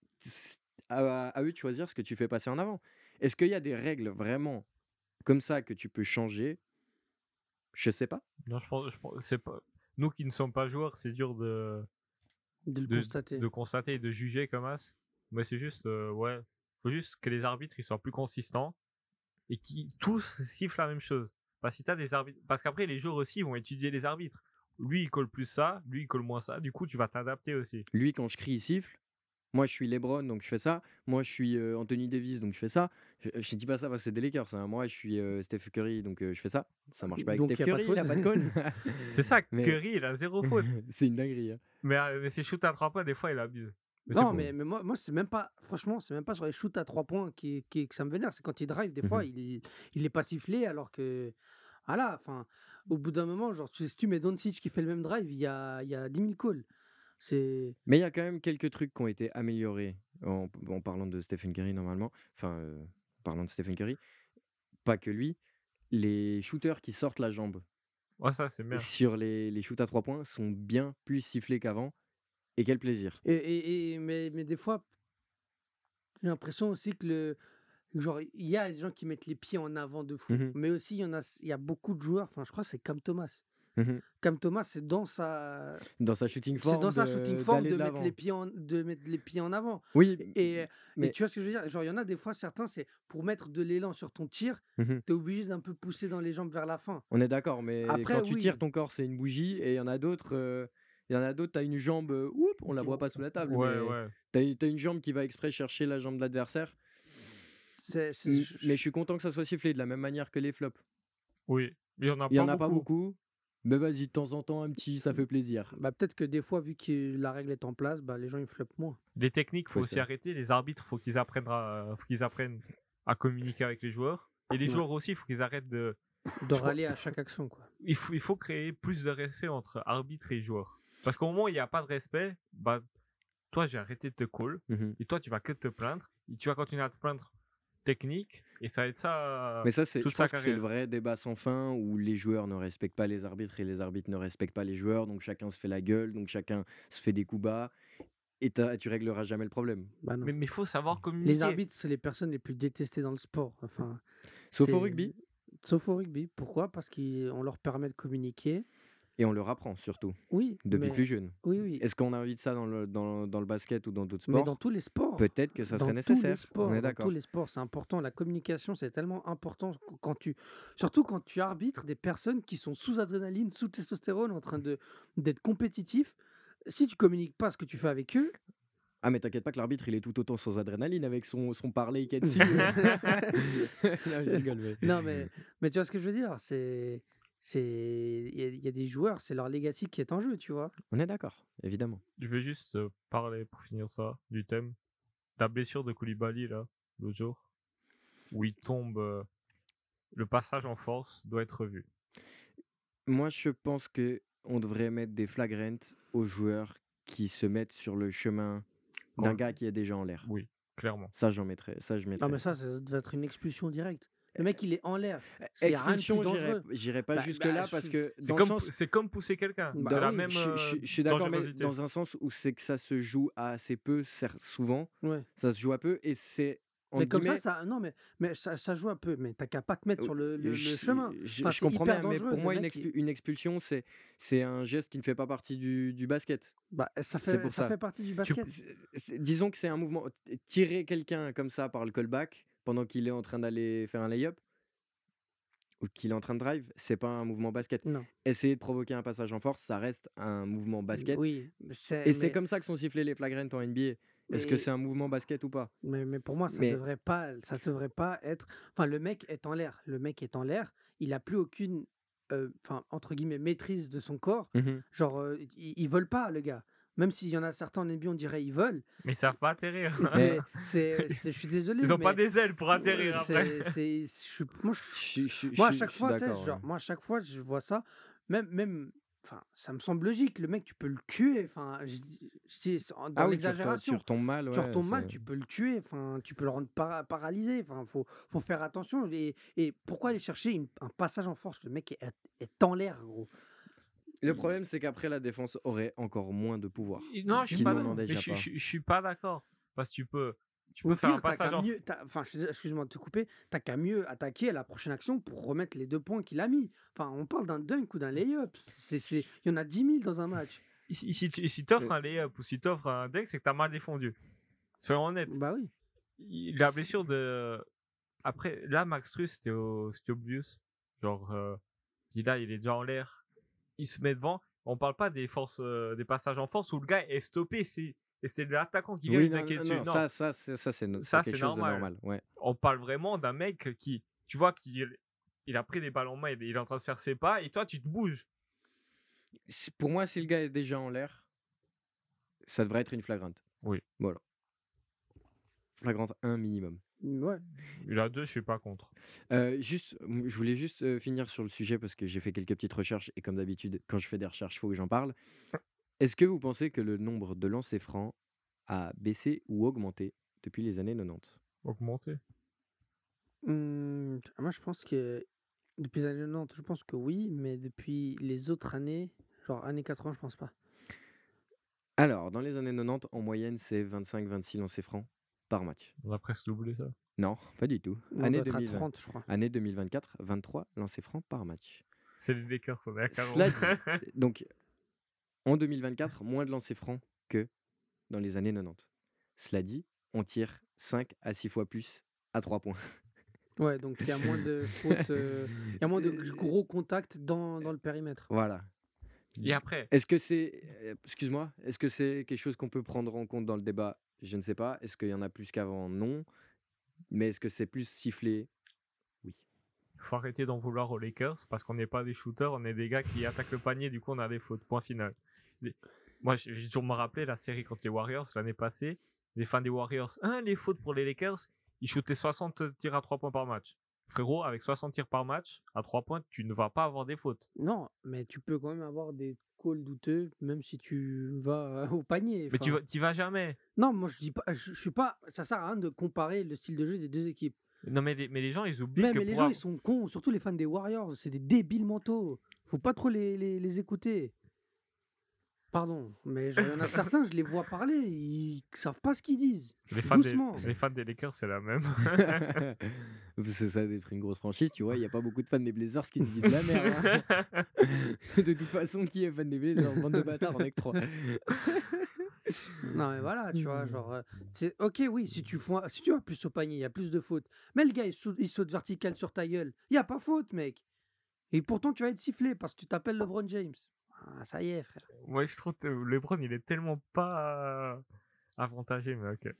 A: à eux de choisir ce que tu fais passer en avant. Est-ce qu'il y a des règles vraiment comme ça que tu peux changer? Je sais pas.
C: Non, je pense c'est pas. Nous qui ne sommes pas joueurs, c'est dur de constater et de juger comme as. Mais c'est juste, faut juste que les arbitres ils soient plus consistants et qui tous sifflent la même chose. Parce qu'après les joueurs aussi ils vont étudier les arbitres. Lui il colle plus ça, lui il colle moins ça. Du coup tu vas t'adapter aussi.
A: Lui quand je crie il siffle. Moi je suis LeBron donc je fais ça. Moi je suis Anthony Davis donc je fais ça. Je dis pas ça parce que c'est des Lakers. Hein. Moi je suis Steph Curry donc je fais ça. Ça marche pas avec Steph Curry, il a pas de call.
C: C'est ça, Curry il a 0 faute.
A: C'est une dinguerie. Hein.
C: Mais ses shoots à 3 points des fois il abuse.
B: Non, mais moi c'est même pas, franchement, c'est même pas sur les shoots à 3 points que ça me vénère. C'est quand il drive, des fois, il est pas sifflé alors que. Voilà, enfin, au bout d'un moment, genre, si tu mets Doncic qui fait le même drive, il y a 10 000 calls.
A: Mais il y a quand même quelques trucs qui ont été améliorés en parlant de Stephen Curry normalement. Enfin, parlant de Stephen Curry, pas que lui. Les shooters qui sortent la jambe
C: ça c'est bien.
A: Sur les shoots à 3 points sont bien plus sifflés qu'avant. Et quel plaisir.
B: Mais des fois, j'ai l'impression aussi que genre, il y a des gens qui mettent les pieds en avant de fou. Mais aussi, il y a beaucoup de joueurs, enfin, je crois que c'est Cam Thomas.
A: Mhm.
B: Cam Thomas, c'est dans sa
A: Dans sa shooting
B: c'est dans
A: form
B: sa shooting form
A: d'aller
B: de
A: de
B: mettre
A: l'avant.
B: les pieds en avant.
A: Oui,
B: Et
A: mais
B: tu vois ce que je veux dire? Genre, il y en a des fois, certains, c'est pour mettre de l'élan sur ton tir,
A: mhm.
B: tu es obligé d'un peu pousser dans les jambes vers la fin.
A: On est d'accord, mais
B: Après,
A: quand tu tires,
B: oui,
A: ton corps, c'est une bougie, et il y en a d'autres, t'as une jambe, on la voit pas sous la table,
C: Ouais,
A: mais
C: ouais.
A: t'as une jambe qui va exprès chercher la jambe de l'adversaire. Mais je suis content que ça soit sifflé de la même manière que les flops.
C: Oui. Il y en a
A: Il y
C: pas
A: en a pas
C: beaucoup.
A: beaucoup, mais vas-y, de temps en temps, un petit, ça fait plaisir.
B: bah, peut-être que des fois, vu que la règle est en place, bah, les gens ils floppent moins.
C: Les techniques,
A: Faut
C: faut aussi
A: espérer.
C: arrêter. Les arbitres, faut qu'ils apprennent à communiquer avec les joueurs. Et les
B: Ouais.
C: joueurs aussi, il faut qu'ils arrêtent de.
B: De
C: Je crois-
B: râler à chaque action, quoi.
C: Il faut créer plus de respect entre arbitre et joueur. Parce qu'au moment où il n'y a pas de respect, bah, toi, j'ai arrêté de te call.
A: Mhm.
C: Et toi, tu vas que te plaindre. Et tu vas continuer à te plaindre technique. Et ça va être ça
A: Mais ça,
C: toute
A: je
C: sa
A: pense que c'est le
C: carrière.
A: vrai débat sans fin où les joueurs ne respectent pas les arbitres et les arbitres ne respectent pas les joueurs, donc chacun se fait la gueule, donc chacun se fait des coups bas, et tu régleras jamais le problème.
B: Bah non.
C: Mais il faut savoir
B: Les
C: communiquer.
B: arbitres, c'est les personnes les plus détestées dans le sport. Enfin,
A: Sauf au
B: c'est-
A: rugby,
B: Sauf au rugby. Pourquoi? Parce qu'on leur permet de communiquer.
A: et on leur apprend surtout,
B: Oui,
A: depuis
B: mais
A: plus jeune.
B: oui, oui.
A: Est-ce qu'on invite ça dans le basket ou dans d'autres
B: Mais dans
A: sports?
B: tous les sports.
A: Peut-être que ça serait
B: Dans tous les
A: nécessaire, on
B: sports,
A: est
B: dans tous
A: d'accord.
B: les sports, c'est important. La communication, c'est tellement important surtout quand tu arbitres des personnes qui sont sous adrénaline, sous testostérone, en train d'être compétitifs. Si tu communiques pas ce que tu fais avec eux,
A: Ah, mais t'inquiète pas que l'arbitre, il est tout autant sans adrénaline avec son parler Ketsi. Non, je rigole, mais...
B: non, mais tu vois ce que je veux dire? Il y a des joueurs, c'est leur legacy qui est en jeu, tu vois.
A: On est d'accord, évidemment.
C: Je vais juste parler, pour finir ça, du thème. La blessure de Koulibaly, là, l'autre jour, où il tombe, le passage en force doit être revu.
A: Moi, je pense que on devrait mettre des flagrantes aux joueurs qui se mettent sur le chemin d'un
C: Quand-
A: gars qui est déjà en l'air.
C: Oui, clairement.
A: Ça, j'en mettrais. Ça, je
B: Non,
A: mettrais.
B: mais ça devait être une expulsion directe. Le mec, il est en l'air. Il y a rien de plus
A: Expulsion,
B: dangereux.
A: j'irais pas
B: Bah,
A: jusque-là parce que
C: C'est
A: dans le
C: comme,
A: sens...
C: c'est comme pousser quelqu'un.
B: Bah
C: c'est la
B: oui,
C: même
A: Je suis d'accord, mais
C: dangerosité.
A: dans un sens où c'est que ça se joue à assez peu, souvent,
B: Ouais.
A: ça se joue à peu, et c'est,
B: Mais
A: entre
B: comme
A: guillemets...
B: non, mais ça joue un peu. Mais t'as qu'à pas te mettre sur le
A: je
B: chemin. Enfin,
A: je
B: c'est
A: comprends
B: hyper
A: bien, mais
B: dangereux.
A: pour
B: Le
A: moi,
B: mec,
A: une expulsion, c'est un geste qui ne fait pas partie du basket.
B: bah, ça
A: C'est pour ça.
B: fait partie du
A: Tu-
B: basket.
A: disons que c'est un mouvement. Tirer quelqu'un comme ça par le callback pendant qu'il est en train d'aller faire un lay-up ou qu'il est en train de drive, c'est pas un mouvement basket.
B: Non.
A: Essayer de provoquer un passage en force, ça reste un mouvement basket.
B: Oui,
A: Et c'est comme ça que sont sifflés les flagrants en NBA. Est-ce que
B: mais-
A: c'est un mouvement basket ou pas?
B: mais pour moi,
A: Mais-
B: ça devrait pas être. Enfin, le mec est en l'air. Le mec est en l'air. Il a plus aucune, enfin, entre guillemets, maîtrise de son corps.
A: Mhm.
B: Genre, ils veulent pas, le gars. Même s'il y en a certains en NBA, on dirait ils veulent.
C: Mais ils savent pas atterrir.
B: Je suis désolé.
C: Ils ont pas
B: mais
C: des ailes pour atterrir après.
B: Moi,
A: Moi,
B: à chaque fois, tu sais, genre, moi, à chaque fois, je vois ça, même, enfin, ça me semble logique. Le mec, tu peux le tuer. Enfin, dans
A: Ah oui,
B: l'exagération.
A: tu retombes mal.
B: Tu
A: Ouais,
B: retombes mal,
A: c'est-
B: tu peux le tuer. Enfin, tu peux le rendre paralysé. Enfin, faut faire attention. Et pourquoi aller chercher un passage en force? Le mec est en l'air, gros.
A: Le problème, c'est qu'après, la défense aurait encore moins de pouvoir.
C: Non, je suis
A: Qui
C: pas
A: n'en
C: d'accord.
A: ont
C: Mais
A: déjà pas.
C: je suis pas d'accord. Parce que tu peux
B: Au
C: faire un
B: pire, t'as
C: passage
B: qu'à
C: en
B: mieux, enfin, excuse-moi de te couper, t'as qu'à mieux attaquer à la prochaine action pour remettre les 2 points qu'il a mis. Enfin, on parle d'un dunk ou d'un layup. Il y en a 10 000 dans un match.
C: Si t'offres un layup ou si t'offres un deck, c'est que t'as mal défendu. Soyons honnêtes.
B: Bah oui.
C: La blessure de. Après, là, Max Truss, c'était obvious. Genre, là, il est déjà en l'air. Il se met devant. On parle pas des passages en force où le gars est stoppé. Et c'est l'attaquant qui vient
A: Oui,
C: lui
A: non,
C: taquer
A: non,
C: dessus.
A: non,
C: Non,
A: ça, c'est
C: Ça,
A: quelque
C: c'est
A: chose de
C: normal.
A: normal. Ouais.
C: on parle vraiment d'un mec qui, tu vois, il a pris des balles en main, il est en train de faire ses pas, et toi, tu te bouges.
A: Pour moi, si le gars est déjà en l'air, ça devrait être une flagrante.
C: Oui.
A: Voilà. Flagrante 1 minimum.
B: Ouais.
C: La 2, je suis pas contre.
A: Je voulais juste finir sur le sujet parce que j'ai fait quelques petites recherches et comme d'habitude, quand je fais des recherches, il faut que j'en parle. Est-ce que vous pensez que le nombre de lancers francs a baissé ou augmenté depuis les années 90?
C: Augmenter.
B: Moi, je pense que depuis les années 90, je pense que oui, mais depuis les autres années, genre années 80, je pense pas.
A: Alors, dans les années 90, en moyenne, c'est 25-26 lancers francs par match.
C: On a presque doublé ça.
A: Non, pas du tout.
B: On
A: Année
B: doit être à
A: 2020.
B: 30, je crois.
A: Année 2024, 23 lancers francs par match.
C: C'est les Lakers, on est à 40.
A: Cela dit, donc, en 2024, moins de lancers francs que dans les années 90. Cela dit, on tire 5 à 6 fois plus à 3 points.
B: Ouais, donc il y a moins de fautes, il y a moins de gros contacts dans le périmètre.
A: Voilà.
C: Et après,
A: Est-ce que c'est, excuse-moi, est-ce que c'est quelque chose qu'on peut prendre en compte dans le débat? Je ne sais pas. Est-ce qu'il y en a plus qu'avant? Non. Mais est-ce que c'est plus sifflé? Oui.
C: faut arrêter d'en vouloir aux Lakers parce qu'on n'est pas des shooters, on est des gars qui attaquent le panier, du coup on a des fautes. Point final. Moi, j'ai toujours me rappeler la série contre les Warriors l'année passée. Les fans des Warriors, les fautes pour les Lakers, ils shootaient 60 tirs à 3 points par match. Frérot, avec 60 tirs par match, à 3 points, tu ne vas pas avoir des fautes.
B: Non, mais tu peux quand même avoir des calls douteux, même si tu vas au panier.
C: Mais
B: enfin.
C: tu vas jamais.
B: Non, moi je dis pas, je suis pas. Ça sert à rien de comparer le style de jeu des deux équipes.
C: Non, mais les gens, ils oublient
B: Mais
C: que
B: les
C: pour
B: gens, ils sont cons, surtout les fans des Warriors. C'est des débiles mentaux. Faut pas trop les écouter. Pardon, mais il y en a certains, je les vois parler, ils savent pas ce qu'ils disent.
C: les fans,
B: Doucement.
C: les fans des Lakers, c'est la même.
A: C'est ça d'être une grosse franchise, tu vois. Il n'y a pas beaucoup de fans des Blazers qui se disent la merde. Hein. De toute façon, qui est fan des Blazers? Bande de bâtards, on est que 3.
B: Non, mais voilà, tu vois, genre. C'est ok, oui, si tu vas plus au panier, il y a plus de fautes. Mais le gars, il saute vertical sur ta gueule. Il y a pas faute, mec. Et pourtant, tu vas être sifflé parce que tu t'appelles LeBron James. Ah, ça y est, frère.
C: Moi, je trouve que LeBron, il est tellement pas avantagé, mais ok.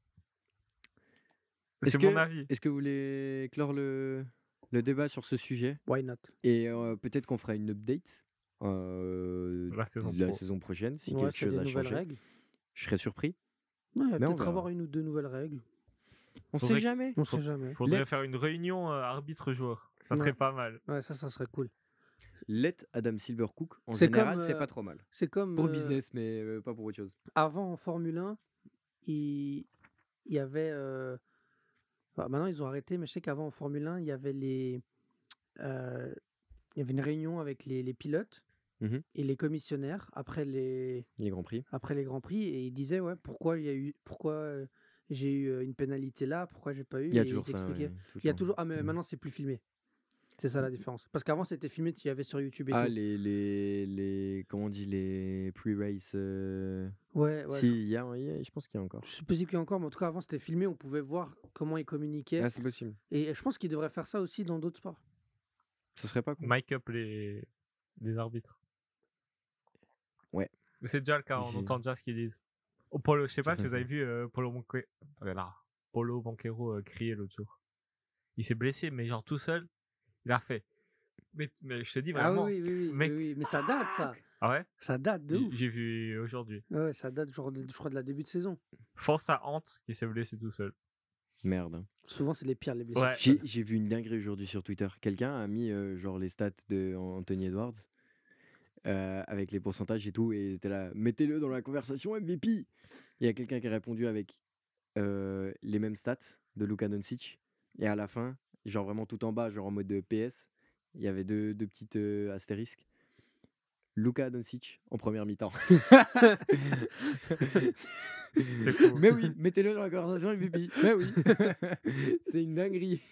A: Est-ce
C: C'est
A: que,
C: mon avis.
A: est-ce que vous voulez clore le débat sur ce sujet?
B: Why not?
A: Et peut-être qu'on fera une update
C: La saison
A: la
C: pro.
A: saison prochaine, si
B: Ouais,
A: quelque
B: c'est
A: chose
B: des
A: a
B: nouvelles
A: changé.
B: règles.
A: Je serais surpris.
B: Ouais, il va
A: Mais on
B: peut-être
A: verra.
B: avoir une ou deux nouvelles règles.
A: On
C: Faudrait
A: sait
C: que-
A: jamais.
B: On sait jamais.
C: Faudrait
A: Let-
C: faire une réunion arbitre-joueur. Ça serait
B: Ouais.
C: pas mal.
B: Ouais, ça serait cool.
A: Let Adam Silver cook, en
B: C'est
A: général,
B: comme,
A: c'est pas trop mal.
B: C'est comme
A: Pour business, mais pas pour autre chose.
B: avant en Formule 1, il y avait. Maintenant, ils ont arrêté, mais je sais qu'avant en Formule 1, il y avait il y avait une réunion avec les pilotes
A: Mhm.
B: et les commissionnaires après les
A: Grands Prix.
B: Grands Prix et ils disaient ouais pourquoi j'ai eu une pénalité là, pourquoi j'ai pas eu.
A: Il y a
B: et
A: toujours
B: ils
A: ça.
B: expliquaient.
A: Ouais, tout le
B: Il y a
A: temps.
B: toujours mais maintenant c'est plus filmé. C'est ça la différence. Parce qu'avant c'était filmé, tu y avais sur YouTube et
A: Ah,
B: tout.
A: les. Comment on dit? Les pre-race.
B: Ouais,
A: Si, je pense qu'il y a encore.
B: c'est possible qu'il y ait encore, mais en tout cas avant c'était filmé, on pouvait voir comment ils communiquaient.
A: Ah, c'est possible.
B: Et je pense qu'ils devraient faire ça aussi dans d'autres sports.
A: Ce serait pas con.
C: Mic up les arbitres.
A: Ouais.
C: Mais c'est déjà le cas, on
A: J'ai-
C: entend déjà ce qu'ils disent. Oh, Polo, je sais pas
A: Tout
C: si
A: à
C: vous avez
A: fait.
C: vu Polo Banquero crier l'autre jour. Il s'est blessé, mais genre tout seul, il a refait. Mais je te dis
B: Ah
C: vraiment.
B: oui,
C: mec.
B: oui, mais ça date ça.
C: Ah ouais?
B: Ça date de ouf.
C: J'ai vu aujourd'hui.
B: Ouais, ça date genre je crois de la début de saison.
C: Force à Hante qui s'est blessé tout seul.
A: Merde. Hein.
B: Souvent c'est les pires les blessures.
C: Ouais.
A: J'ai vu une dinguerie aujourd'hui sur Twitter. Quelqu'un a mis genre les stats de Anthony Edwards avec les pourcentages et tout, et ils étaient là, mettez-le dans la conversation MVP. Il y a quelqu'un qui a répondu avec les mêmes stats de Luka Doncic, et à la fin, genre vraiment tout en bas, genre en mode de PS, il y avait deux petites astérisques. Luka Doncic en première mi-temps.
C: C'est fou.
A: Mais oui, mettez-le dans la conversation MVP. Mais oui, c'est une dinguerie.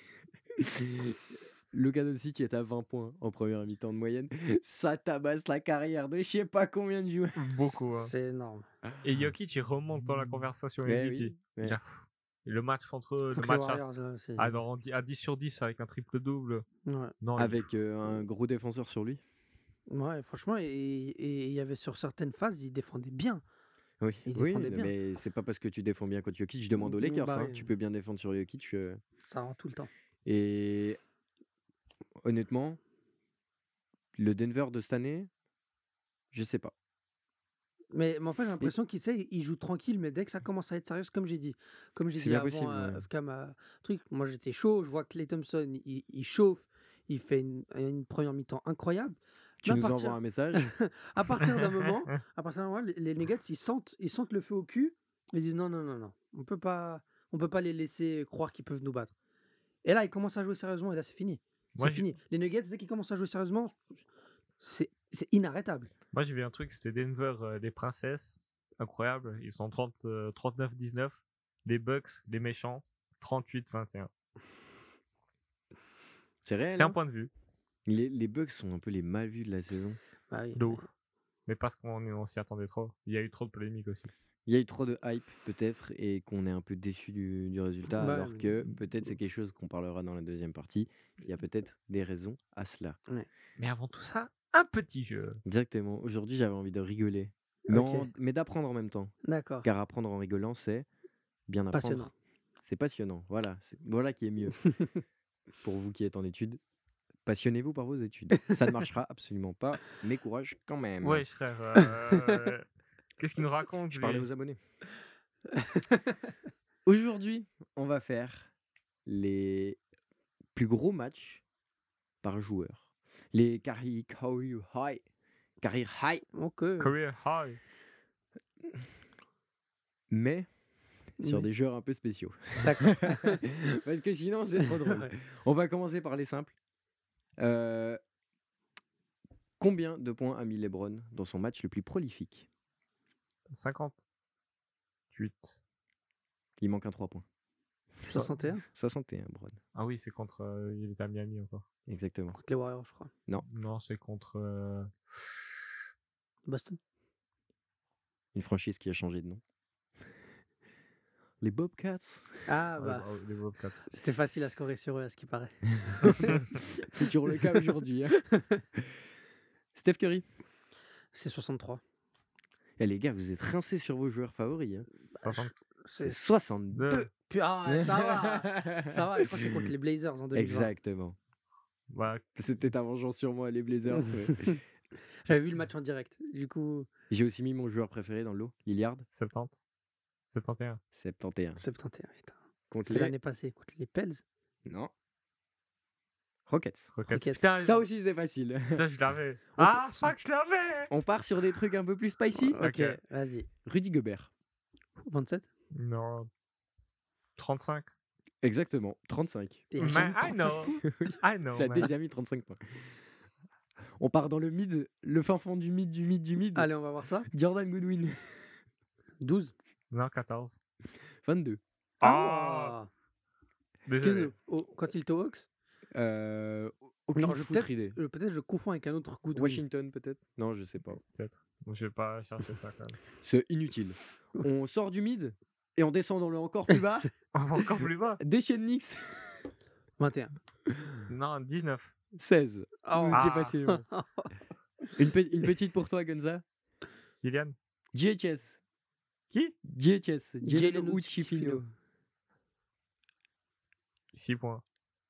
A: Luka Doncic est à 20 points en première mi-temps de moyenne. Ça tabasse la carrière de je sais pas combien de joueurs.
C: Beaucoup. Hein.
B: C'est énorme.
C: Et Jokic, il remonte dans la conversation
A: Ouais,
C: MVP.
A: oui, ouais.
C: Il a- Et le match contre eux, le
B: Contre
C: match
B: les Warriors, là, c'est...
C: à 10 sur 10 avec un triple-double.
B: Ouais.
C: Non,
A: Avec un gros défenseur sur lui.
B: Ouais, franchement, et il y avait sur certaines phases, il défendait bien.
A: Oui,
B: Il
A: oui,
B: défendait bien.
A: mais c'est pas parce que tu défends bien contre Jokic. Je demande aux Lakers.
B: Bah
A: Hein.
B: oui.
A: Tu peux bien défendre sur Jokic.
B: Ça rend tout le temps.
A: Et honnêtement, le Denver de cette année, je sais pas.
B: Mais en fait, j'ai l'impression qu'il joue tranquille, mais dès que ça commence à être sérieux, comme j'ai dit
A: C'est
B: avant,
A: bien possible, ouais.
B: FK, truc, moi j'étais chaud, je vois Klay Thompson, il chauffe, il fait une première mi-temps incroyable.
A: Tu
B: Mais
A: nous envoies un message.
B: à partir d'un moment, les Nuggets, ils sentent le feu au cul, ils disent non, on peut pas les laisser croire qu'ils peuvent nous battre. Et là, ils commencent à jouer sérieusement, et là, c'est fini.
C: Moi,
B: C'est fini. Les Nuggets, dès qu'ils commencent à jouer sérieusement, c'est inarrêtable.
C: Moi, j'ai vu un truc, c'était Denver, les Princesses. Incroyable. Ils sont 39-19. Les Bucks, les méchants, 38-21.
A: C'est réel.
C: C'est un
A: Hein.
C: point de vue.
A: Les Bucks sont un peu les mal vus de la saison.
B: Bah oui.
C: De ouf. Mais parce qu'on s'y attendait trop. Il y a eu trop de polémiques aussi.
A: Il y a eu trop de hype peut-être et qu'on est un peu déçu du résultat,
B: Ouais,
A: alors
B: mais-
A: que peut-être c'est quelque chose qu'on parlera dans la deuxième partie. Il y a peut-être des raisons à cela.
C: Mais avant tout ça, un petit jeu.
A: Exactement. Aujourd'hui, j'avais envie de rigoler,
B: Ok.
A: mais d'apprendre en même temps.
B: D'accord.
A: Car apprendre en rigolant, c'est bien apprendre.
B: Passionnant.
A: C'est passionnant. Voilà qui est mieux. Pour vous qui êtes en études, passionnez-vous par vos études. Ça ne marchera absolument pas, mais courage quand même.
C: Ouais, frère. Qu'est-ce qu'il nous raconte
A: Je parlais
C: lui
A: aux abonnés. Aujourd'hui, on va faire les plus gros matchs par joueur. Les career high,
B: Ok.
C: Career high.
A: mais sur
B: Mais-
A: des joueurs un peu spéciaux.
B: D'accord.
A: Parce que sinon, c'est trop drôle.
B: Ouais.
A: On va commencer par les simples. Combien de points a mis LeBron dans son match le plus prolifique?
C: 58.
A: Il manque un 3 points.
B: 61
A: 61, Bron.
C: Ah oui, c'est contre. Il était à Miami encore.
A: Exactement.
B: contre les Warriors, je crois.
C: Non, c'est contre.
B: Boston.
A: Une franchise qui a changé de nom. Les Bobcats.
B: Ah bah,
C: les Bobcats.
B: c'était facile à scorer sur eux, à ce qui paraît.
A: C'est toujours le cas aujourd'hui. Hein. Steph Curry.
B: C'est 63.
A: Eh les gars, vous êtes rincés sur vos joueurs favoris. Hein.
C: 60.
A: C'est
B: C'est
A: 62.
B: Puis, ah, ça va. Ça va, je crois que c'est contre les Blazers en 2020.
A: Exactement.
C: Bah,
A: C'était ta vengeance sur moi, les Blazers.
B: J'avais vu le match en direct. Du coup,
A: J'ai aussi mis mon joueur préféré dans le lot, Lillard.
C: 70. 71.
A: 71.
B: 71, putain.
A: Contre
B: C'était
A: les...
B: l'année passée, contre les Pels.
A: Non. Rockets.
B: Rockets.
C: Putain,
A: Ça aussi, c'est facile.
C: ça, je l'avais.
A: On-
C: Ah, fuck, je l'avais.
A: On part sur des trucs un peu plus spicy.
B: Ok,
C: Ok.
B: vas-y.
A: Rudy Gobert.
B: 27
C: Non. 35.
A: Exactement, 35.
B: T'es
C: Man,
B: jamais
C: I
B: 35
C: know.
B: points.
C: I know,
A: Il a
C: man.
A: déjà mis 35 points. On part dans le mid, le fin fond du mid.
B: Allez, on va voir ça.
A: Jordan Goodwin.
B: 12.
C: Non, 14.
A: 22.
C: Ah, désolé.
B: Excuse-nous. Quand il était aux Hawks,
A: Aucune
B: Non, je
A: foutre idée.
B: peut-être je confonds avec un autre Goodwin.
A: Washington peut-être. Non, je sais pas.
C: Peut-être. Bon, je vais pas chercher ça quand même.
A: C'est inutile. On sort du mid et on descend dans le encore plus bas.
C: On va encore plus bas.
A: Des Knicks.
B: 21.
C: Non, 19.
A: 16. Vous
B: Oh.
A: étiez
C: Ah.
A: passé loin. Une petite pour toi, Gonza.
C: Kylian.
A: GHS.
C: Qui?
A: GHS.
B: Jalen
A: Jalen
B: Hood-Schifino.
A: Hood-Schifino.
C: 6 points.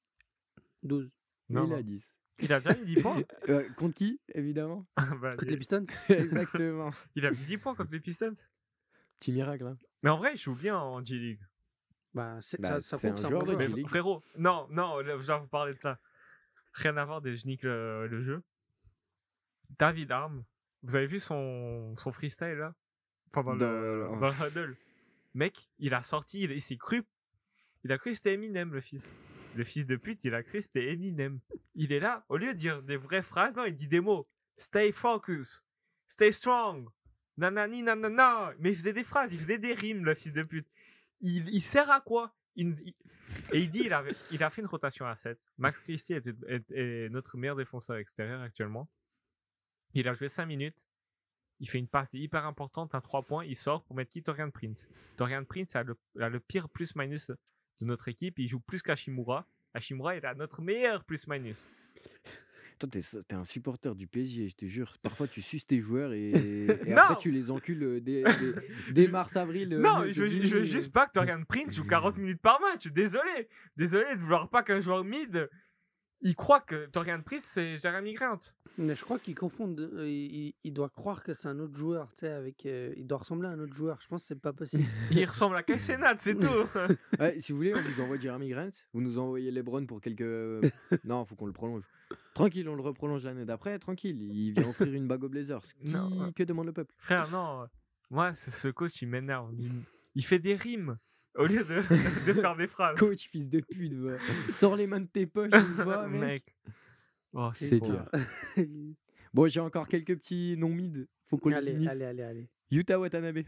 B: 12.
C: Non,
A: Il
C: non.
A: a 10.
C: Il a déjà mis 10 points.
A: Contre qui, évidemment?
C: Bah,
B: Contre les Pistons
A: Exactement.
C: il a mis 10 points contre les Pistons.
A: Petit miracle. Hein.
C: Mais en vrai, il joue bien en G-League.
B: Bah,
A: Bah,
B: ça
A: c'est
B: prouve que
A: un
B: c'est un
A: joueur
B: bon
A: de
B: joueur.
A: G-League.
C: Mais
A: G-League.
C: frérot, non, je vais vous parler de ça. Rien à voir, je nique le jeu. David Arm, vous avez vu son freestyle là pendant
A: Dans
C: le huddle. Mec, il a sorti, il s'est cru. Il a cru que c'était Eminem, le fils. Le fils de pute, il a cru que c'était Eminem. Il est là, au lieu de dire des vraies phrases, non, il dit des mots. Stay focus, stay strong, nanani nanana. Mais il faisait des phrases, il faisait des rimes, le fils de pute. Il sert à quoi? Et il dit il a fait une rotation à 7. Max Christie est notre meilleur défenseur extérieur actuellement. Il a joué 5 minutes. Il fait une passe hyper importante, un 3 points. Il sort pour mettre qui? Dorian Prince. Dorian Prince a le pire plus-minus de notre équipe. Il joue plus qu'Hachimura. Hachimura, il a notre meilleur plus-minus.
A: Toi, t'es un supporter du PSG, je te jure. Parfois, tu suces tes joueurs et
C: Non.
A: après, tu les encules dès mars-avril.
C: Non, je veux juste pas que Dorian Prince joue 40 minutes par match. Désolé de vouloir pas qu'un joueur mid. Il croit que Dorian Prince, c'est Jeremy Grant.
B: Mais je crois qu'ils confondent. Il doit croire que c'est un autre joueur. Tu sais, avec. Il doit ressembler à un autre joueur. Je pense que c'est pas possible.
C: Il ressemble à Kyle Senat, c'est tout.
A: Ouais, si vous voulez, on vous envoie Jeremy Grant. Vous nous envoyez LeBron pour quelques. Non, faut qu'on le prolonge. Tranquille, on le reprolonge l'année d'après. Tranquille, il vient offrir une bague aux Blazers.
C: Non.
A: Que demande le peuple?
C: Frère, non. Moi, ce coach, il m'énerve. Il fait des rimes au lieu de faire des phrases.
A: Coach, fils de pute, va. Sors les mains de tes poches, on va, mec.
C: Mec. Oh,
A: C'est
C: trop
A: dur.
C: bien.
A: Bon, j'ai encore quelques petits non mid. Faut qu'on les
B: allez,
A: finisse.
B: allez.
A: Yuta Watanabe.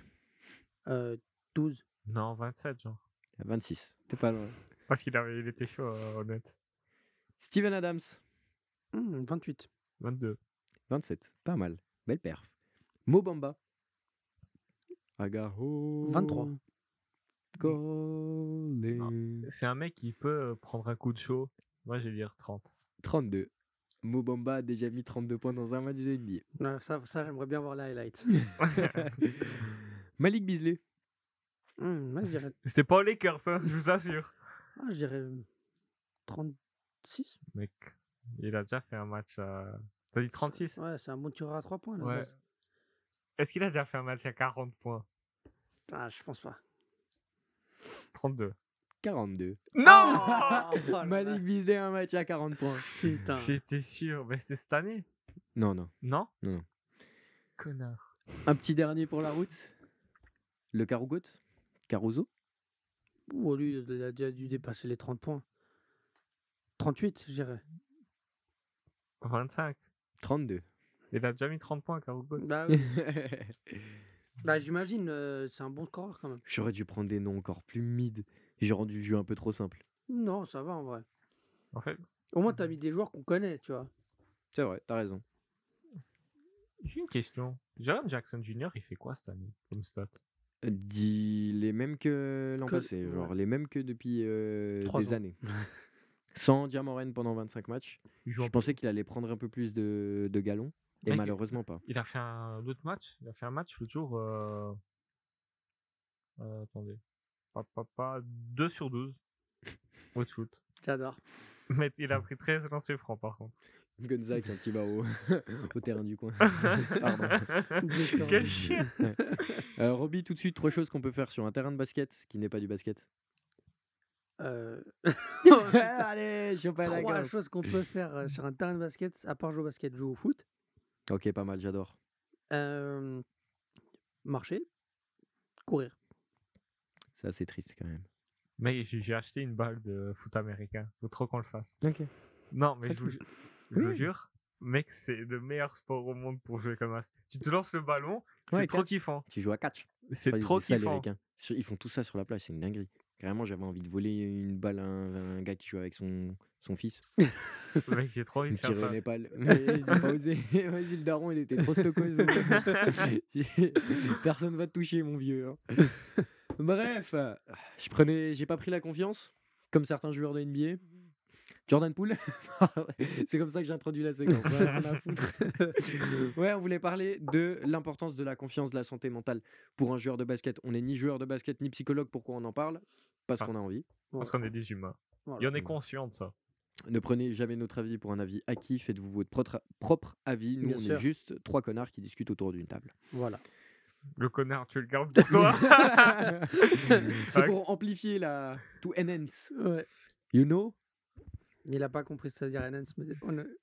B: 12.
C: Non, 27, genre.
A: 26. T'es pas loin.
C: Parce il était chaud, honnête.
A: Steven Adams.
B: 28.
C: 22.
A: 27. Pas mal. Belle perf. Mobamba. Agaho.
B: 23.
A: Calling.
C: C'est un mec qui peut prendre un coup de chaud. Moi, je vais dire 30.
A: 32. Mobamba a déjà mis 32 points dans un match de NBA.
B: Ouais, ça j'aimerais bien voir les highlights.
A: Malik Beasley.
B: Moi, je dirais,
C: C'était pas aux Lakers, hein, je vous assure.
B: je dirais 36.
C: Mec, il a déjà fait un match à... T'as dit 36?
B: Ouais, c'est un bon tireur à 3 points. Là,
C: Ouais.
B: base.
C: Est-ce qu'il a déjà fait un match à 40 points?
B: Ah, je pense pas.
C: 32.
A: 42.
C: Non
A: Malik Beasley, un match à 40 points.
B: Putain.
C: J'étais sûr. Mais c'était cette année?
A: Non, non.
C: Non?
A: Non.
C: Connard.
A: Un petit dernier pour la route. Le Carugot. Caruso.
B: Ouh, lui, il a déjà dû dépasser les 30 points. 38, je dirais.
C: 25.
A: 32.
C: Il a déjà mis 30 points, Carugo.
B: Bah, oui. Bah, j'imagine, c'est un bon scoreur quand même.
A: J'aurais dû prendre des noms encore plus mid. J'ai rendu le jeu un peu trop simple.
B: Non, ça va en vrai.
C: En fait,
B: Au moins, t'as mis des joueurs qu'on connaît, tu vois.
A: C'est vrai, t'as raison.
C: j'ai une question. Jaren Jackson Jr., il fait quoi cette année comme stat?
A: Dis les mêmes que l'an
B: Que-
A: passé,
B: ouais.
A: genre les mêmes que depuis
B: 3
A: des
B: ans.
A: années. Sans Jamoran pendant 25 matchs.
C: Il joue
A: Je
C: en-
A: pensais qu'il allait prendre un peu plus de galons, et
C: Mec,
A: malheureusement pas.
C: Il a fait un autre match. Il a fait un match l'autre jour. Attendez. 2 sur 12. Au shoot.
B: J'adore.
C: Mais il a pris 13 lancers francs par contre.
A: Gonzague quand il va au terrain du coin. Pardon.
B: 2 sur
C: Quel
B: 12.
C: chien.
A: Roby, tout de suite, 3 choses qu'on peut faire sur un terrain de basket qui n'est pas du basket.
B: Euh,
A: Allez, je suis pas
B: 3
A: d'accord.
B: choses qu'on peut faire sur un terrain de basket, à part jouer au basket, jouer au foot.
A: Ok, pas mal, j'adore.
B: Marcher. Courir.
A: C'est assez triste quand même.
C: Mec, j'ai acheté une balle de foot américain. Faut trop qu'on le fasse.
A: Ok.
C: Non, mais je vous
A: Oui.
C: jure, mec, c'est le meilleur sport au monde pour jouer comme ça. Tu te lances le ballon, c'est
A: Ouais,
C: trop
A: catch.
C: kiffant.
A: Tu joues à catch.
C: C'est
A: Enfin, ils
C: trop
A: disent ça, les
C: kiffant.
A: Ricains. Ils font tout ça sur la plage, c'est une dinguerie. Carrément, j'avais envie de voler une balle à un gars qui joue avec son fils.
C: Mec, j'ai trop envie
A: Me
C: de faire
A: tirer au
C: ça.
A: Népal. Mais ils ont pas osé. Vas-y, le daron, il était trop stocos. Personne va te toucher, mon vieux. hein. Bref, j'ai pas pris la confiance, comme certains joueurs de NBA. Jordan Poole, c'est comme ça que j'ai introduit la séquence. Ouais, rien à foutre. Ouais, on voulait parler de l'importance de la confiance, de la santé mentale pour un joueur de basket. On n'est ni joueur de basket ni psychologue. Pourquoi on en parle? Parce
C: Ah.
A: qu'on a envie.
C: Parce qu'on est des humains.
B: Voilà.
C: Et on est conscient de ça.
A: Ne prenez jamais notre avis pour un avis acquis. Faites-vous votre propre avis. Nous,
B: Bien
A: on
B: sûr.
A: est juste 3 connards qui discutent autour d'une table.
B: Voilà.
C: Le connard, tu le gardes pour toi.
A: C'est pour amplifier la. To enhance.
B: Ouais.
A: You know?
B: Il a pas compris ce que ça veut dire enhance, mais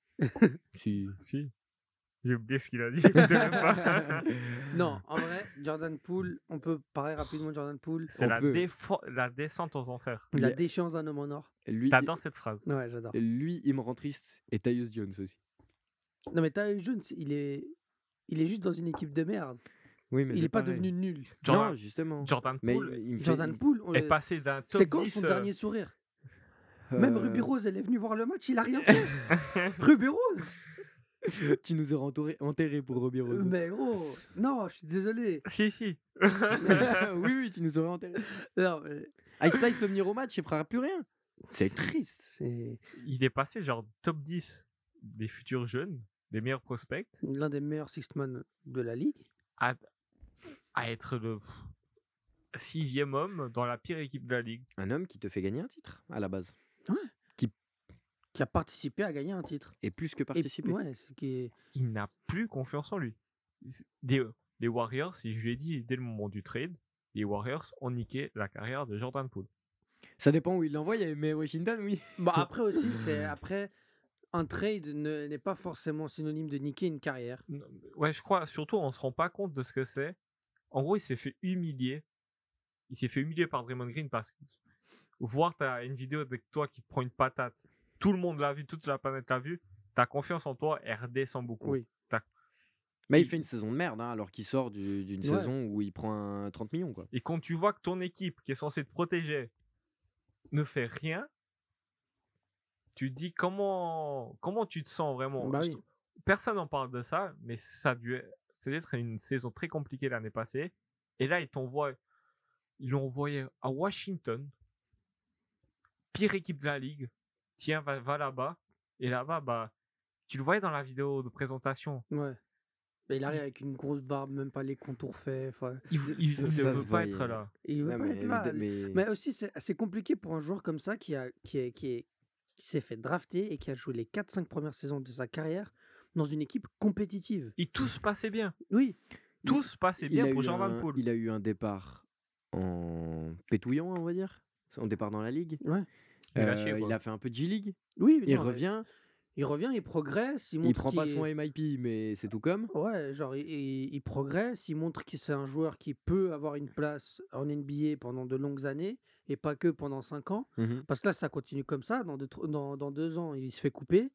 A: Si.
C: Si. J'ai oublié ce qu'il a dit. j'écoutais même pas.
B: Non, en vrai, Jordan Poole, on peut parler rapidement de Jordan Poole.
C: C'est
A: On
C: la,
A: peut.
C: la descente aux enfers.
B: La
A: Yeah.
B: déchéance d'un homme en or.
A: Lui,
C: T'adores cette phrase.
B: Ouais, j'adore.
A: il me rend triste. Et Tyus Jones aussi.
B: Non, mais Tyus Jones, il est juste dans une équipe de merde.
A: Oui, mais
B: Il
A: c'est
B: est pas
A: pareil.
B: devenu nul.
C: Jordan,
A: Non, justement.
C: Jordan
A: Mais
C: Poole
A: il me fait-
B: Jordan Poole,
C: est passé d'un top
B: c'est quand
C: 10.
B: son dernier sourire? Même
A: Euh,
B: Ruby Rose, elle est venue voir le match, il a rien fait. Ruby Rose.
A: Tu nous aurais enterré pour Robbie Rose.
B: Mais gros, non, je suis désolé.
C: Si, si.
A: oui, tu nous aurais enterré.
B: Non, mais
A: Ice Spice peut venir au match et fera plus rien. C'est triste.
B: c'est
C: Il est passé genre top 10 des futurs jeunes, des meilleurs prospects,
B: l'un des meilleurs six-man de la ligue.
C: à être le 6e homme dans la pire équipe de la ligue.
A: Un homme qui te fait gagner un titre à la base.
B: Qui a participé à gagner un titre.
A: Et plus que
B: Et,
A: participer.
B: ouais, ce qui est...
C: Il n'a plus confiance en lui. Les Warriors, si je l'ai dit dès le moment du trade, les Warriors ont niqué la carrière de Jordan Poole.
A: Ça dépend où il l'envoie. Mais Washington, oui.
B: Bah après aussi, après un trade n'est pas forcément synonyme de niquer une carrière.
C: Ouais, je crois, surtout, on se rend pas compte de ce que c'est. En gros, il s'est fait humilier. Il s'est fait humilier par Draymond Green parce que voir une vidéo de toi qui te prend une patate, tout le monde l'a vu, toute la planète l'a vu, ta confiance en toi, elle redescend beaucoup.
B: Oui.
A: Mais il fait une saison de merde, hein, alors qu'il sort d'une
B: Ouais.
A: saison où il prend 30 millions, quoi.
C: Et quand tu vois que ton équipe, qui est censée te protéger, ne fait rien, tu te dis comment tu te sens vraiment.
B: Bah oui.
C: Personne n'en parle de ça, mais ça a dû être une saison très compliquée l'année passée. Et là, ils l'ont envoyé à Washington, pire équipe de la ligue. Tiens, va là-bas. Et là-bas, bah, tu le voyais dans la vidéo de présentation.
B: Ouais. Mais il arrive
C: Il,
B: avec une grosse barbe, même pas les contours faits. Enfin,
C: il, il
A: Ça,
C: ne
A: ça
C: veut
A: se
C: pas être
A: voyait.
C: là.
B: il veut
A: Non,
B: pas être là.
A: mais
B: Mais aussi, c'est compliqué pour un joueur comme ça qui s'est fait drafter et qui a joué les 4-5 premières saisons de sa carrière dans une équipe compétitive.
C: Et tout se passait bien.
B: Oui,
A: il,
C: Tout se passait
A: il
C: bien
A: a
C: pour
A: eu
C: Jordan Poole.
A: il a eu un départ en pétouillant, on va dire. Son départ dans la ligue.
B: ouais.
C: Il est lâché,
A: Il
C: quoi.
A: a fait un peu de G-League.
B: Oui,
A: Il
B: non, mais
A: revient.
B: il revient, il progresse, il
A: Il
B: montre
A: prend pas
B: qu'il
A: son MIP, mais c'est tout comme.
B: ouais, genre il progresse, il montre que c'est un joueur qui peut avoir une place en NBA pendant de longues années et pas que pendant 5 ans.
A: Mhm.
B: Parce que là, ça continue comme ça. Dans 2 ans, il se fait couper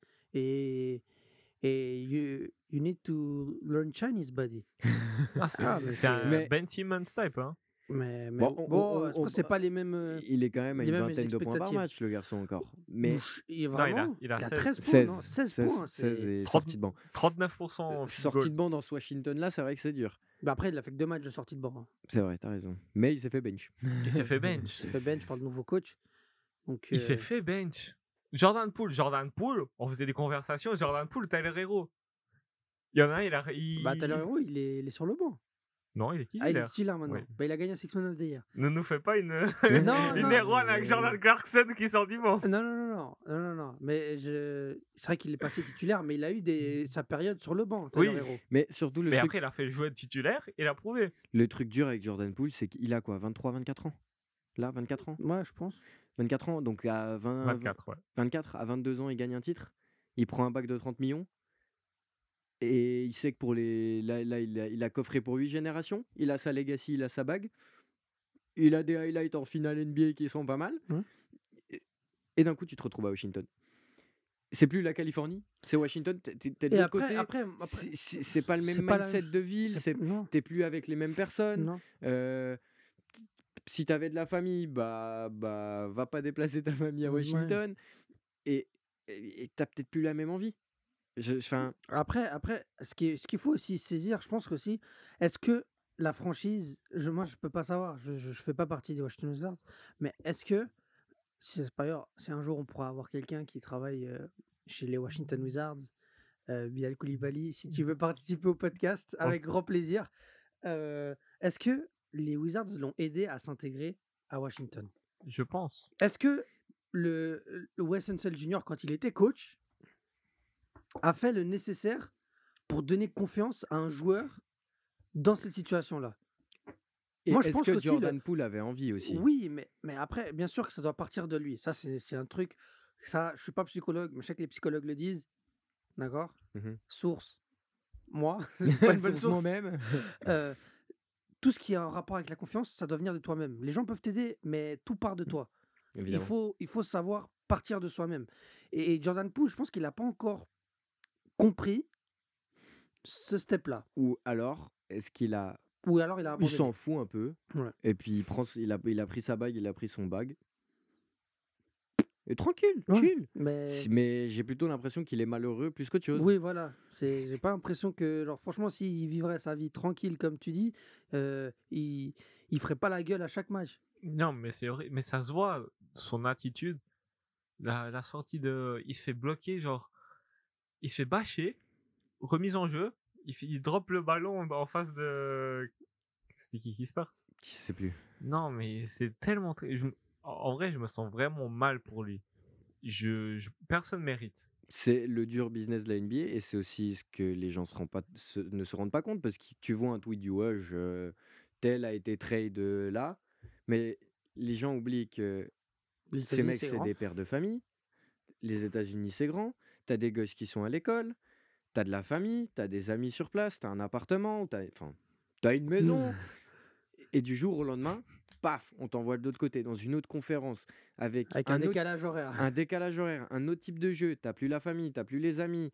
B: et you need to learn Chinese, buddy.
C: Ah,
B: Ah, mais
C: c'est un
B: c'est.
A: Mais
C: Ben Simmons type, hein.
B: Mais
A: bon,
B: bon, je pense que c'est pas les mêmes.
A: il est quand même à
B: les
A: une
B: mêmes
A: vingtaine de points par
B: expectatives.
A: match, le garçon encore. Mais
B: Il est
C: Non,
B: vraiment.
C: il a
B: Il a
C: 16.
B: 13 points,
A: 16,
B: non 16
A: 16,
B: points.
A: 16 et
C: 30
A: sorti de banc.
C: 39% field
A: Sorti
C: goal.
A: de banc dans ce Washington là, c'est vrai que c'est dur.
B: Bah après, il a fait que 2 matchs de sortie de banc, hein.
A: C'est vrai, t'as raison. Mais il s'est fait bench.
C: Il s'est fait
B: Il
C: bench.
B: s'est fait bench par le nouveau coach. Donc,
C: Il s'est fait bench. Jordan Poole, on faisait des conversations. Jordan Poole, Tyler Hero. Il y en a un,
B: bah, Tyler Hero, il est sur le banc.
C: Non, il est
B: Ah, il est
C: titulaire.
B: titulaire maintenant.
C: Oui.
B: Bah, il a gagné un Six Man of the Year.
C: Ne nous fais pas une
B: Non,
C: une
B: non.
C: Erwan avec Jordan Clarkson qui sort du banc.
B: Non. Mais c'est vrai qu'il est passé titulaire, mais il a eu sa période sur le banc, Tyler
C: Oui.
B: Hero.
A: Mais surtout,
C: Mais après, il a fait jouer de titulaire et il a prouvé.
A: le truc dur avec Jordan Poole, c'est qu'il a quoi, 23, 24 ans? Là, 24 ans?
B: Ouais, je pense.
A: 24 ans, donc à
C: 24, ouais.
A: 24, à 22 ans, il gagne un titre. Il prend un bac de 30 millions. Et il sait que pour là, il a coffré pour 8 générations. Il a sa legacy, il a sa bague. Il a des highlights en finale NBA qui sont pas mal.
B: Ouais.
A: Et d'un coup, tu te retrouves à Washington. C'est plus la Californie, c'est Washington. T'es de
B: Et
A: l'autre
B: après,
A: côté. C'est pas le même
B: c'est pas la
A: mindset
B: même
A: de ville.
B: non,
A: T'es plus avec les mêmes personnes.
B: non.
A: Si t'avais de la famille, va pas déplacer ta famille à
B: Ouais.
A: Washington. Et t'as peut-être plus la même envie.
B: Après, ce qu'il faut aussi saisir, je pense qu'aussi, est-ce que la franchise, moi je peux pas savoir, je fais pas partie des Washington Wizards, mais est-ce que, si un jour on pourra avoir quelqu'un qui travaille chez les Washington Wizards, Bilal Koulibaly, si tu veux participer au podcast, avec grand plaisir, est-ce que les Wizards l'ont aidé à s'intégrer à Washington?
C: Je pense.
B: Est-ce que le Wes Unseld Jr., quand il était coach, a fait le nécessaire pour donner confiance à un joueur dans cette situation-là?
A: Et
B: Moi, je
A: est-ce
B: pense
A: que
B: qu'aussi
A: Jordan Poole avait envie aussi?
B: Oui, mais après, bien sûr que ça doit partir de lui. Ça, c'est un truc. Ça, je suis pas psychologue, mais je sais que les psychologues le disent. D'accord?
A: Mhm.
B: Source. Moi, c'est pas une bonne source.
A: Moi-même.
B: Tout ce qui a un rapport avec la confiance, ça doit venir de toi-même. Les gens peuvent t'aider, mais tout part de toi.
A: Évidemment.
B: Il faut savoir partir de soi-même. Et Jordan Poole, je pense qu'il n'a pas encore compris ce step-là.
A: Ou alors, est-ce qu'il a.
B: Ou alors il a
A: Il
B: abandonné.
A: s'en fout un peu.
B: Ouais.
A: Et puis il a pris sa bague, il a pris son bag. Et tranquille,
B: Ouais,
A: chill.
B: mais
A: Mais j'ai plutôt l'impression qu'il est malheureux plus qu'autre chose.
B: oui, voilà. J'ai pas l'impression que, genre, franchement, s'il vivrait sa vie tranquille, comme tu dis, il ferait pas la gueule à chaque match.
C: Non, mais c'est vrai. Mais ça se voit, son attitude. La sortie de. Il se fait bloquer, genre. Il se fait bâcher. Remise en jeu. Il drop le ballon en face de. C'était qui se part?
A: Je sais plus.
C: Non, mais c'est tellement. En vrai, je me sens vraiment mal pour lui. Personne mérite.
A: C'est le dur business de la NBA et c'est aussi ce que les gens ne se rendent pas compte parce que tu vois un tweet du Woj, tel a été trade là, mais les gens oublient que
B: Les
A: ces
B: États-Unis,
A: mecs
B: c'est
A: c'est
B: grand.
A: des pères de famille, les États-Unis c'est grand, t'as des gosses qui sont à l'école, t'as de la famille, t'as des amis sur place, t'as un appartement, t'as une maison et du jour au lendemain, paf, on t'envoie de l'autre côté dans une autre conférence avec
B: Avec
A: un
B: un
A: autre
B: décalage horaire.
A: un décalage horaire, un autre type de jeu, t'as plus la famille, t'as plus les amis.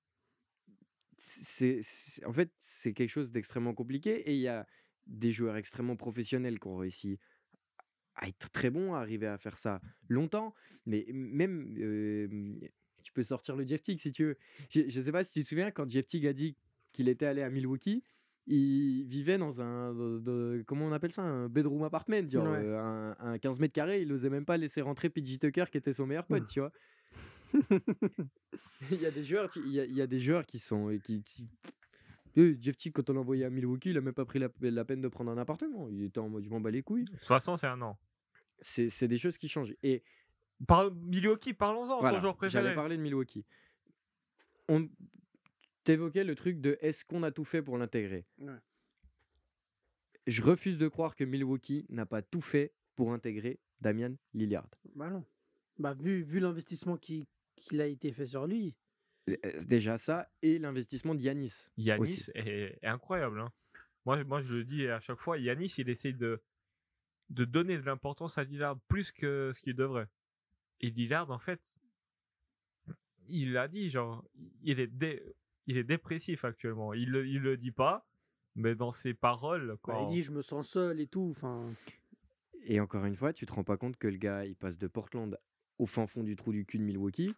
A: En fait, c'est quelque chose d'extrêmement compliqué et il y a des joueurs extrêmement professionnels qui ont réussi à être très bon, à arriver à faire ça longtemps. Mais même, tu peux sortir le Jeff Teague si tu veux. Je sais pas si tu te souviens quand Jeff Teague a dit qu'il était allé à Milwaukee, il vivait dans un comment on appelle ça? Un bedroom apartment, genre,
B: Ouais.
A: un 15 mètres carrés, il osait même pas laisser rentrer PJ Tucker qui était son meilleur pote, tu vois? Il y a des joueurs, il y a des joueurs qui sont Jeff Teague, quand on l'a envoyé à Milwaukee, il a même pas pris la peine de prendre un appartement. Il était en mode: «Je m'en bats les couilles».
C: De toute façon, c'est un an.
A: C'est des choses qui changent et
C: Milwaukee, parlons-en, ton
A: voilà,
C: joueur
A: j'allais
C: préféré.
A: parler de Milwaukee. On t'évoquais le truc de: «Est-ce qu'on a tout fait pour l'intégrer?»
B: Ouais.
A: Je refuse de croire que Milwaukee n'a pas tout fait pour intégrer Damian Lillard.
B: Bah non. Bah, vu l'investissement qui a été fait sur lui.
A: Déjà ça et l'investissement de Giannis aussi.
C: Yanis est incroyable. Hein. Moi, je le dis à chaque fois, Yanis, il essaye de donner de l'importance à Lillard plus que ce qu'il devrait. Et Lillard, en fait, il l'a dit, genre, il est dépressif actuellement. Il le dit pas, mais dans ses paroles,
B: Bah, il dit je me sens seul et tout. Enfin,
A: Et encore une fois, tu te rends pas compte que le gars, il passe de Portland au fin fond du trou du cul de Milwaukee,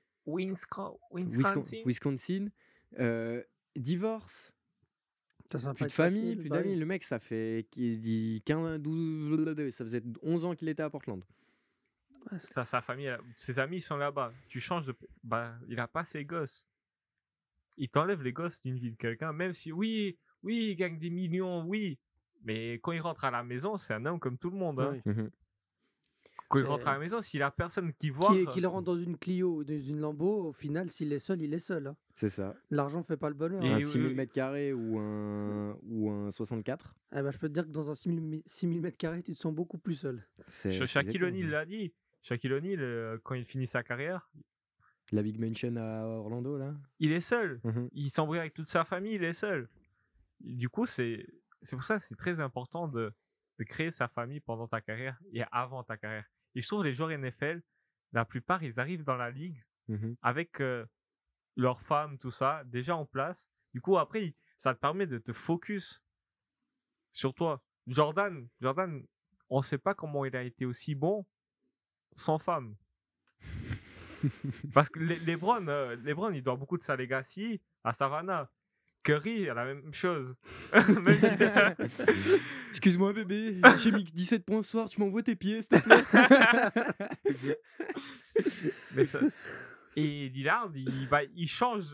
A: Wisconsin, divorce,
B: ça va
A: plus
B: pas
A: de
B: être
A: famille,
B: facile.
A: plus
B: Bah
A: d'amis.
B: oui.
A: Le mec, ça fait 15, 12, ça faisait 11 ans qu'il était à Portland.
B: Ouais,
C: sa famille, ses amis sont là-bas. Tu changes de. Bah, il a pas ses gosses. Il t'enlève les gosses d'une vie de quelqu'un, même si, oui, il gagne des millions, oui. Mais quand il rentre à la maison, c'est un homme comme tout le monde. Hein.
B: oui.
C: Quand il rentre à la maison, s'il a personne qui voit.
B: Qu'il rentre dans une Clio ou dans une Lambo, au final, s'il est seul, il est seul. Hein.
A: C'est ça.
B: L'argent fait pas le bonheur.
C: Et
A: Un
B: Hein.
A: 6000 m² ou un 64.
B: Eh ben, je peux te dire que dans un 6000 m², tu te sens beaucoup plus seul.
C: Shaquille O'Neal l'a dit. Shaquille O'Neal, quand il finit sa carrière,
A: La Big Mansion à Orlando, là.
C: il est seul.
A: Mhm.
C: Il s'embrouille avec toute sa famille, il est seul. Du coup, c'est pour ça que c'est très important de créer sa famille pendant ta carrière et avant ta carrière. Et je trouve les joueurs NFL, la plupart, ils arrivent dans la ligue
A: Mhm.
C: avec leur femme, tout ça, déjà en place. Du coup, après, ça te permet de te focus sur toi. Jordan, on ne sait pas comment il a été aussi bon sans femme. Parce que LeBron, il doit beaucoup de sa legacy à Savannah. Curry, a la même chose. Même si-
A: Excuse-moi, bébé, j'ai mis 17 points ce soir, tu m'envoies tes pieds, s'il te plaît.
C: Mais ça- Et Lillard, il change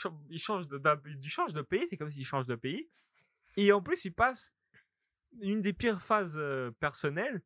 C: de pays, c'est comme s'il change de pays. Et en plus, il passe une des pires phases personnelles.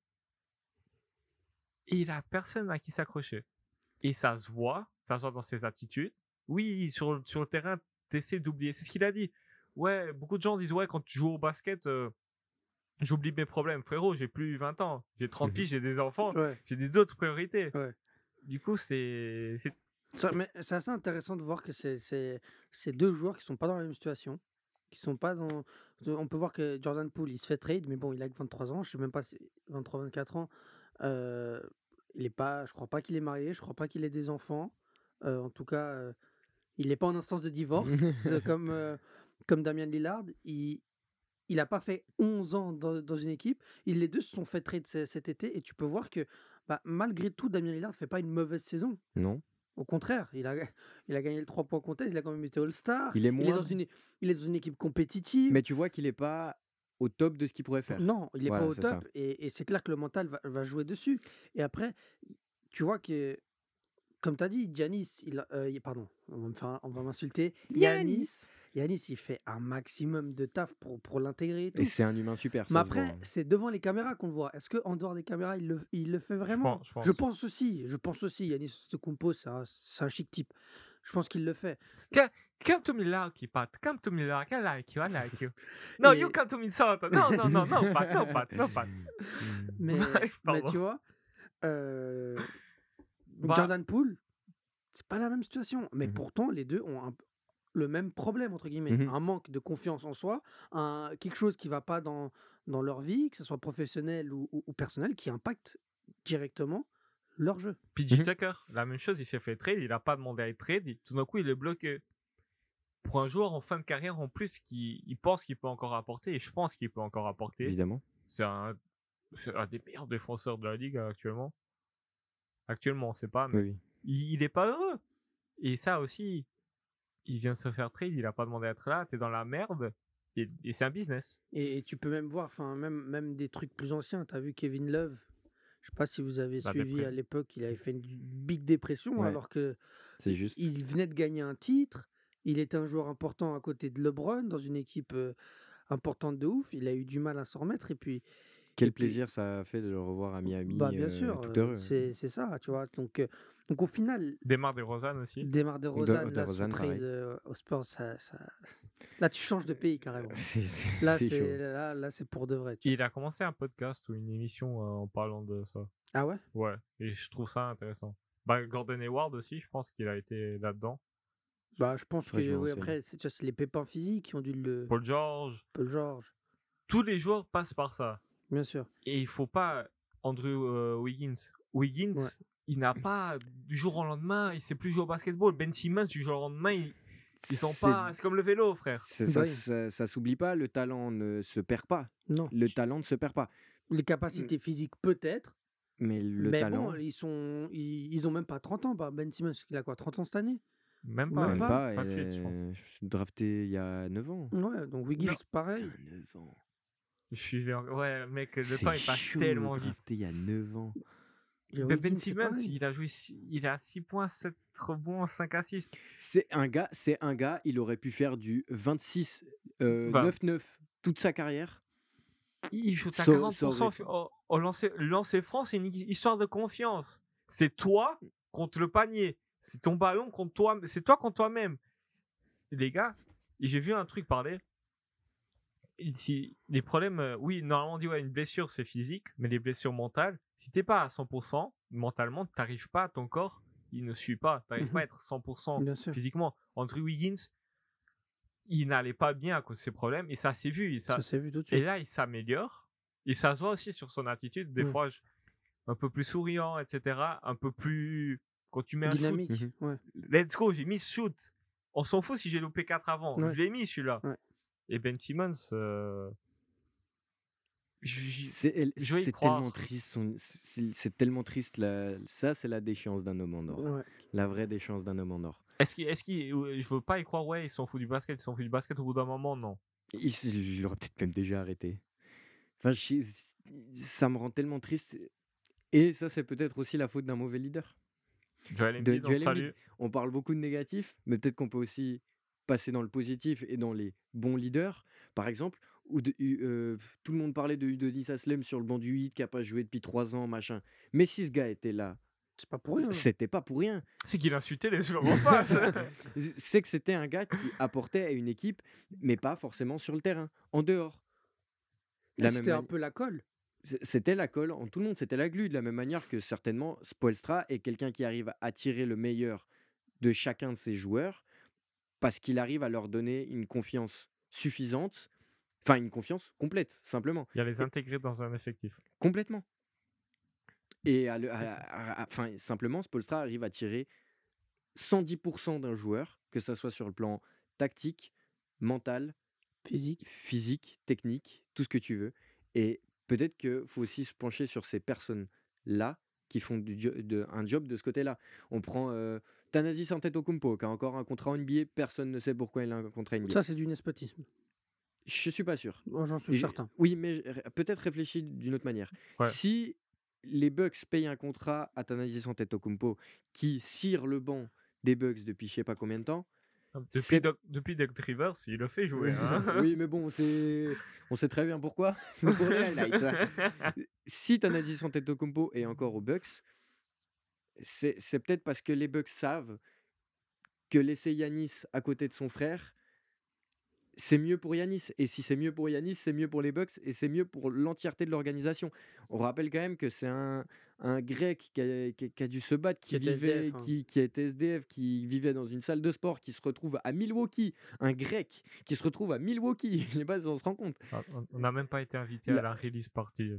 C: Et il a personne à qui s'accrocher. Et ça se voit dans ses attitudes. Oui, sur le terrain, t'essaies d'oublier. C'est ce qu'il a dit. Ouais, beaucoup de gens disent, ouais, quand tu joues au basket, j'oublie mes problèmes. Frérot, j'ai plus 20 ans. J'ai 30 piges, j'ai des enfants.
B: Ouais.
C: J'ai d'autres priorités.
B: Ouais.
C: Du coup, c'est
B: Mais c'est assez intéressant de voir que c'est deux joueurs qui sont pas dans la même situation. Qui sont pas dans. On peut voir que Jordan Poole, il se fait trade, mais bon, il a que 23 ans. Je sais même pas si 23-24 ans. Il est pas. Je crois pas qu'il est marié. Je crois pas qu'il ait des enfants. En tout cas, il n'est pas en instance de divorce. Comme Damian Lillard. Il n'a pas fait 11 ans dans une équipe. Les deux se sont fait trade cet été. Et tu peux voir que malgré tout, Damian Lillard ne fait pas une mauvaise saison.
A: Non.
B: Au contraire, il a gagné le 3 points contest, il a quand même été All-Star.
A: Il est
B: Il est dans une équipe compétitive.
A: Mais tu vois qu'il est pas au top de ce qu'il pourrait faire.
B: Non, il n'est
A: Voilà,
B: pas au
A: c'est
B: top. Et c'est clair que le mental va jouer dessus. Et après, tu vois que, comme tu as dit, Giannis, pardon, on va m'insulter. Giannis, il fait un maximum de taf pour l'intégrer.
A: Et c'est un humain super.
B: Mais
A: Ça
B: après,
A: se voit.
B: c'est devant les caméras qu'on le voit. Est-ce qu'en dehors des caméras, il le fait vraiment?
C: Je pense.
B: Je pense aussi. Giannis Antetokounmpo, c'est un chic type. Je pense qu'il le fait.
C: Come to me like, Pat. Come to me like. I like you. No, you come to me so. No, Pat.
B: Mais
C: Pardon.
B: tu vois,
C: Bah,
B: Jordan Poole, c'est pas la même situation. Mais
A: Mhm.
B: pourtant, les deux ont le même problème, entre guillemets.
A: Mhm.
B: Un manque de confiance en soi, quelque chose qui va pas dans leur vie, que ce soit professionnel ou personnel, qui impacte directement leur jeu.
C: PJ
A: Mhm.
C: Tucker, la même chose, il s'est fait trade, il n'a pas demandé à être trade, tout d'un coup il est bloqué. Pour un joueur en fin de carrière en plus qui il pense qu'il peut encore apporter, et je pense qu'il peut encore apporter,
A: Évidemment.
C: c'est un c'est un des meilleurs défenseurs de la ligue actuellement. Actuellement, on sait pas, mais
A: Oui.
C: il est pas heureux. Et ça aussi, il vient de se faire trade, il a pas demandé à être là, t'es dans la merde. Et c'est un business.
B: Et tu peux même voir, enfin, même des trucs plus anciens. Tu as vu Kevin Love? Je sais pas si vous avez
C: La
B: suivi
C: déprime.
B: à l'époque, il avait fait une big dépression
A: Ouais.
B: alors que
A: C'est juste.
B: il venait de gagner un titre. Il était un joueur important à côté de LeBron dans une équipe importante de ouf. Il a eu du mal à s'en remettre. Et puis,
A: Quel
B: et puis
A: plaisir ça a fait de le revoir à Miami,
B: bah, bien sûr,
A: tout heureux.
B: c'est ça, tu vois. Donc au final,
C: Démarre des Rosanne aussi.
B: Demar DeRozan, là, son
A: DeRozan,
B: trade
A: pareil.
B: au Spurs, là, tu changes de pays carrément. Là,
A: C'est chaud.
B: là, c'est pour de vrai. Tu vois.
C: Il a commencé un podcast ou une émission en parlant de ça.
B: Ah ouais?
C: Ouais, et je trouve ça intéressant. Bah, Gordon Hayward aussi, je pense qu'il a été là-dedans.
B: Bah, je pense
A: Faudrait que je
B: que
A: me
B: oui,
A: renseigne.
B: après, c'est les pépins physiques qui ont dû le.
C: Paul George,
B: Paul George,
C: tous les joueurs passent par ça.
B: bien sûr.
C: Et il faut pas Andrew Wiggins. Wiggins,
B: Ouais.
C: il n'a pas du jour au lendemain, il sait plus jouer au basketball. Ben Simmons, du jour au lendemain, ils sont pas. C'est comme le vélo, frère.
A: Ça,
B: Oui.
A: ça s'oublie pas, le talent ne se perd pas.
B: Non.
A: Le talent ne se perd pas.
B: Les capacités physiques, peut-être.
A: Mais le
B: Mais
A: talent,
B: bon, ils ont même pas 30 ans. Bah, Ben Simmons, il a quoi, 30 ans cette année?
C: Même
B: Ou
C: pas.
B: même
A: même
B: pas.
A: pas.
C: 28, je pense.
A: Je suis drafté il y a 9 ans.
B: Ouais, donc Wiggins,
C: Non.
B: pareil.
A: Putain, 9 ans.
C: Je suis. Ouais, mec, le
A: C'est
C: temps il passe
A: chaud,
C: tellement vite.
A: drafté il y a 9 ans.
B: Et
C: Ben
B: Wiggins, c'est
C: Simmons,
B: pareil.
C: il a joué, il a 6 points, 7 rebonds, 5 assists.
A: C'est un gars, il aurait pu faire du 26,
C: 20.
A: 9-9 toute sa carrière.
C: Il shoot à
A: Ça-
C: 40%
A: ça aurait-
C: au lancer franc, c'est une histoire de confiance. C'est toi contre le panier. C'est ton ballon contre toi. C'est toi contre toi-même. Les gars, et j'ai vu un truc parler. Les problèmes, oui, normalement on dit ouais, une blessure c'est physique, mais les blessures mentales, si t'es pas à 100% mentalement, t'arrives pas, ton corps, il ne suit pas. T'arrives pas à être 100%
B: Bien sûr.
C: physiquement. Andrew Wiggins, il n'allait pas bien à cause de ses problèmes et ça s'est vu.
B: Ça s'est vu tout de
C: Et
B: suite.
C: là, il s'améliore. Et ça se voit aussi sur son attitude. Des
B: Ouais.
C: fois, un peu plus souriant, etc. Un peu plus. Quand tu mets un shoot,
B: Dynamique.
A: Mhm.
B: Ouais.
C: let's go, j'ai mis ce shoot. On s'en fout si j'ai loupé 4 avant.
B: Ouais.
C: Je l'ai mis celui-là.
B: Ouais.
C: Et Ben Simmons,
A: C'est
C: je vais y
A: c'est
C: croire.
A: tellement triste. C'est tellement triste. Ça, c'est la déchéance d'un homme en or.
B: Ouais.
A: La vraie déchéance d'un homme en or.
C: Je veux pas y croire, ouais, ils s'en foutent du basket. Ils s'en foutent du basket au bout d'un moment, non.
A: Il aurait peut-être même déjà arrêté. Enfin, ça me rend tellement triste. Et ça, c'est peut-être aussi la faute d'un mauvais leader.
C: Joel
A: De
C: Embiid, on
A: Joel
C: le
A: Embiid.
C: salue.
A: On parle beaucoup de négatifs, mais peut-être qu'on peut aussi passer dans le positif et dans les bons leaders. Par exemple, tout le monde parlait de Udonis Haslem sur le banc du 8 qui n'a pas joué depuis 3 ans, machin. Mais si ce gars était là,
B: C'est pas pour rien.
A: c'était pas pour rien.
C: C'est qu'il insultait les joueurs en face.
A: C'est que c'était un gars qui apportait à une équipe, mais pas forcément sur le terrain, en dehors. De la même
B: C'était un
A: mani-
B: peu la colle.
A: C'était la colle en tout le monde, c'était la glu, de la même manière que certainement Spoelstra est quelqu'un qui arrive à attirer le meilleur de chacun de ses joueurs parce qu'il arrive à leur donner une confiance suffisante, enfin une confiance complète, simplement.
C: Il y a les intégrer dans un effectif.
A: Complètement. Et enfin, simplement, Spoelstra arrive à tirer 110% d'un joueur, que ça soit sur le plan tactique, mental,
B: Physique.
A: physique, technique, tout ce que tu veux. Et peut-être qu'il faut aussi se pencher sur ces personnes-là qui font un job de ce côté-là. On prend Thanasis Antetokounmpo, qui a encore un contrat en NBA, personne ne sait pourquoi il a un contrat NBA.
B: Ça, c'est du nespotisme.
A: Je suis pas sûr.
B: Moi, j'en suis certain.
A: Oui, mais peut-être réfléchis d'une autre manière.
C: Ouais.
A: Si les Bucks payent un contrat à Thanasis Antetokounmpo qui cire le banc des Bucks depuis je sais pas combien de temps,
C: Depuis Doc Rivers, il le fait jouer. Hein.
A: oui, mais bon, on sait très bien pourquoi. C'est pour les highlights. Hein. Si Thanasis Antetokounmpo est encore aux Bucks, c'est peut-être parce que les Bucks savent que laisser Yanis à côté de son frère, c'est mieux pour Yanis. Et si c'est mieux pour Yanis, c'est mieux pour les Bucks et c'est mieux pour l'entièreté de l'organisation. On rappelle quand même que c'est un grec qui a dû se battre, qui
B: était
A: vivait,
B: SDF, hein.
A: qui était SDF, qui vivait dans une salle de sport, qui se retrouve à Milwaukee. Un grec qui se retrouve à Milwaukee. Je sais pas si on se rend compte.
C: On n'a même pas été invité à la release party.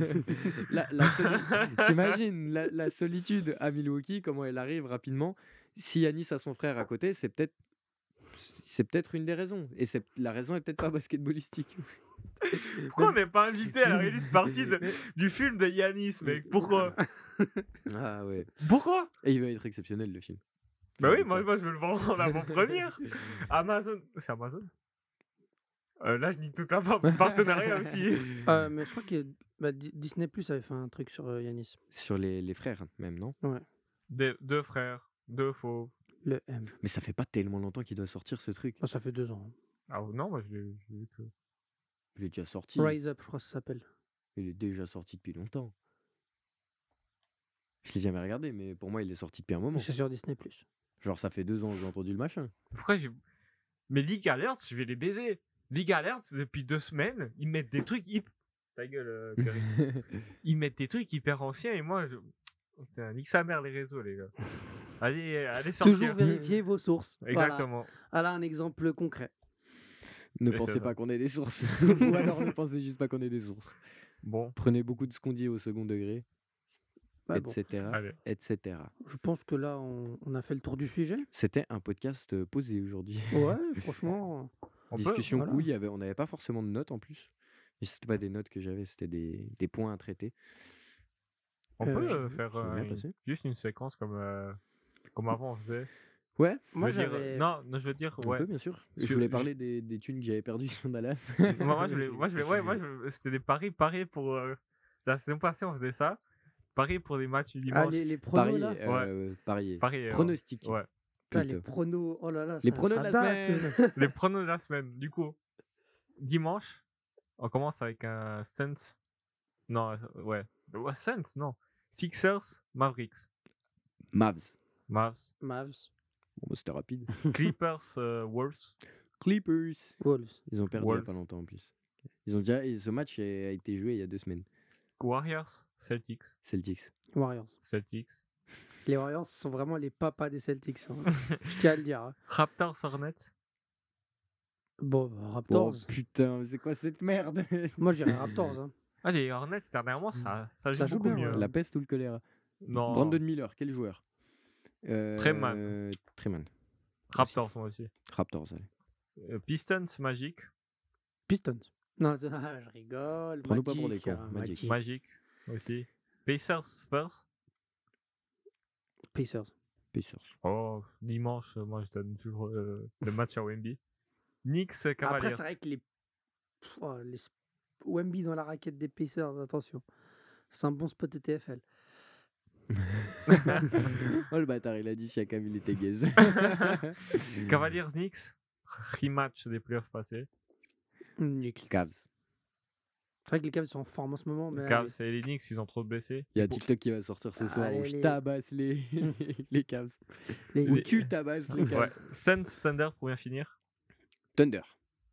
A: T'imagines la solitude à Milwaukee, comment elle arrive rapidement. Si Yanis a son frère à côté, c'est peut-être C'est peut-être une des raisons. Et la raison est peut-être pas basketballistique.
C: Pourquoi on n'est pas invité à la release partie du film de Yanis, mec? Pourquoi?
A: Ah ouais.
C: Pourquoi?
A: Et il va être exceptionnel, le film.
C: Bah
A: J'en
C: oui,
A: doute
C: moi,
A: pas.
C: moi je veux le vendre en avant-première. Amazon. C'est Amazon? Là, je nique tout un partenariat aussi.
B: Mais je crois que Disney Plus avait fait un truc sur Yanis.
A: Sur les frères, même, non?
C: Deux frères, deux fauves.
B: Le M.
A: Mais ça fait pas tellement longtemps qu'il doit sortir, ce truc.
B: Oh, ça fait 2 ans.
C: Ah non, moi j'ai vu que.
A: Il est déjà sorti.
B: Rise Up, je crois que ça s'appelle.
A: Il est déjà sorti depuis longtemps. Je l'ai jamais regardé, mais pour moi, il est sorti depuis un moment.
B: C'est sur Disney Plus.
A: Genre, ça fait 2 ans que j'ai entendu le machin.
C: Pourquoi j'ai. Mais League Alert, je vais les baiser. League Alert, depuis 2 semaines, ils mettent des trucs hyper. Ta gueule, Curry. Ils mettent des trucs hyper anciens et moi, Putain, nique sa mère les réseaux, les gars. Allez sortir.
B: Toujours vérifier vos sources.
C: Exactement.
B: Voilà un exemple concret.
A: Ne
C: Et
A: pensez
C: c'est
A: pas
C: ça.
A: qu'on ait des sources. Ou alors ne pensez juste pas qu'on ait des sources.
C: Bon,
A: Prenez beaucoup de ce qu'on dit au second degré,
B: Bah, bon,
A: etc.,
C: allez.
A: etc.
B: je pense que là, on a fait le tour du sujet.
A: C'était un podcast posé aujourd'hui.
B: Ouais, franchement.
C: On peut
A: Discussion
B: voilà.
A: cool, on n'avait pas forcément de notes en plus. Mais c'était pas des notes que j'avais, c'était des points à traiter.
C: On peut
B: je-
C: faire
A: ça s'est bien passé.
C: juste une séquence comme avant on faisait.
A: Ouais,
B: Moi,
C: Je veux dire,
B: j'avais.
C: non, je veux dire,
A: on
C: ouais.
A: peut bien sûr. Je
C: Sur-
A: voulais parler des thunes que j'avais perdues sur Dallas.
C: C'était des paris pour la saison passée, on faisait ça. Paris pour des matchs du
B: Ah,
C: dimanche.
B: les pronos là.
A: Parier.
C: Paris,
A: Pronostic.
C: ouais.
B: Putain,
A: plutôt.
B: les pronos. Oh là là.
A: Les
B: ça-
A: pronos
B: ça
A: de la
B: date.
A: semaine.
C: Les pronos de la semaine. Du coup, dimanche, on commence avec un Suns. Non, ouais. Suns, non. Sixers, Mavericks.
A: Mavs.
C: Mavs.
B: Mavs.
A: Bon, bah, c'était rapide.
C: Clippers, Wolves.
A: Clippers.
B: Wolves.
A: Ils ont perdu il n'y a
C: Wolves.
A: pas longtemps en plus. Ce match a été joué il y a 2 semaines.
C: Warriors, Celtics.
A: Celtics.
B: Warriors.
C: Celtics.
B: Les Warriors sont vraiment les papas des Celtics. Hein. Je tiens à le dire. Hein.
C: Raptors, Hornets.
B: Bon, bah, Raptors.
A: Oh putain, c'est quoi cette merde?
B: Moi, je dirais Raptors. Hein.
C: Ah, les Hornets, dernièrement, ça
B: Ça joue
C: beaucoup
B: bien,
C: mieux.
B: ouais.
A: La peste ou le choléra?
C: Non,
A: Brandon Miller, quel joueur?
C: Treman.
A: Treman.
C: Raptors, moi aussi.
A: Raptors, allez.
C: Pistons, Magic.
B: Pistons. Non, je rigole.
A: Prends-nous pas pour des
B: Magic,
A: cons,
B: hein,
A: Magic.
C: Magic aussi. Pacers, Spurs.
B: Pacers.
A: Pacers.
C: Oh, dimanche, moi je donne toujours le match à Wemby. Knicks,
B: Après,
C: Cavaliers.
B: c'est vrai que les Wemby dans la raquette des Pacers, attention. C'est un bon spot TFL.
A: Oh le bâtard, il a dit Siakam, il était gaze.
C: Cavaliers, Knicks. Rematch des playoffs passés.
B: Knicks.
A: Cavs.
B: C'est vrai que les Cavs sont en forme en ce moment. Mais
C: Cavs et les Knicks, ils ont trop baissé.
A: Il y a TikTok qui va sortir ce soir où
B: Allez,
A: je
B: les-
A: tabasse les Cavs.
B: les
A: Où
C: Les-
A: tu tabasses les Cavs.
C: Ouais. Suns, Thunder pour bien finir.
A: Thunder.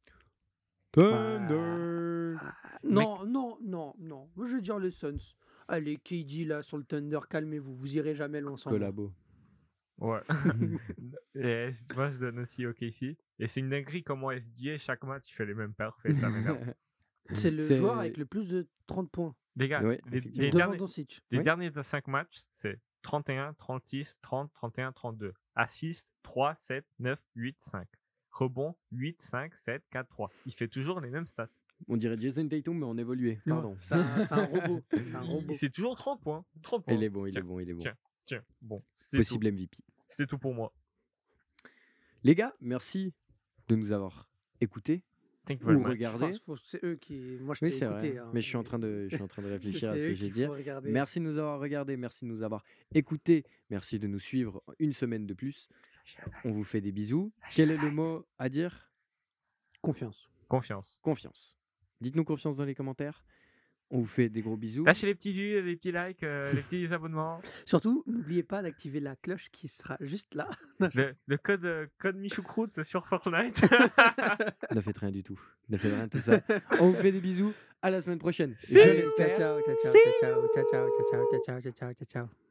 A: Thunder.
B: Non. Moi, je vais dire les Suns. Allez, KD là sur le Thunder, calmez-vous. Vous irez jamais loin sans moi.
A: Collabo.
C: Ouais. Et moi je donne aussi OKC. Et c'est une dinguerie comment SGA, chaque match, il fait les mêmes perfs et ça m'énerve.
B: C'est le
A: C'est-
B: joueur avec le plus de 30 points.
C: Les gars,
A: Ouais,
C: les
A: effectivement.
B: Devant
C: derniers,
B: Doncic.
C: les
A: Ouais.
C: derniers 5 matchs, c'est 31, 36, 30, 31, 32. Assist, 3, 7, 9, 8, 5. Rebond, 8, 5, 7, 4, 3. Il fait toujours les mêmes stats.
A: On dirait Jason Tatum, mais en évolué. Pardon.
B: C'est un robot. C'est un robot.
C: C'est toujours 30 points. 30 points.
A: Il est bon, il
C: Tiens,
A: est bon, il est bon.
C: Tiens. Tiens, bon, c'était
A: Possible
C: tout.
A: MVP.
C: C'était tout pour moi.
A: Les gars, merci de nous avoir écoutés
C: Thank you very
A: ou
C: much.
A: regardés.
B: C'est eux qui. Moi, je
A: Oui,
B: t'ai
A: c'est
B: écouté.
A: vrai.
B: hein,
A: Mais je suis en train de réfléchir
B: c'est
A: à ce
B: eux
A: que j'ai
B: qu'il
A: dit.
B: faut regarder.
A: Merci de nous avoir regardés, merci de nous avoir écoutés, merci de nous suivre une semaine de plus. On vous fait des bisous. Quel est le mot à dire?
B: Confiance.
C: Confiance.
A: Confiance. Dites-nous confiance dans les commentaires. On vous fait des gros bisous.
C: Lâchez les petits vues, les petits likes, les petits abonnements.
B: Surtout, n'oubliez pas d'activer la cloche qui sera juste là.
C: Le code Michoucroute sur Fortnite.
A: Ne faites rien du tout. Ne faites rien de tout ça. On vous fait des bisous. À la semaine prochaine.
C: See
A: Je
C: you.
A: l'espère.
B: Ciao, ciao, ciao,
A: See
B: ciao, ciao, ciao, ciao, ciao, ciao, ciao, ciao, ciao, ciao.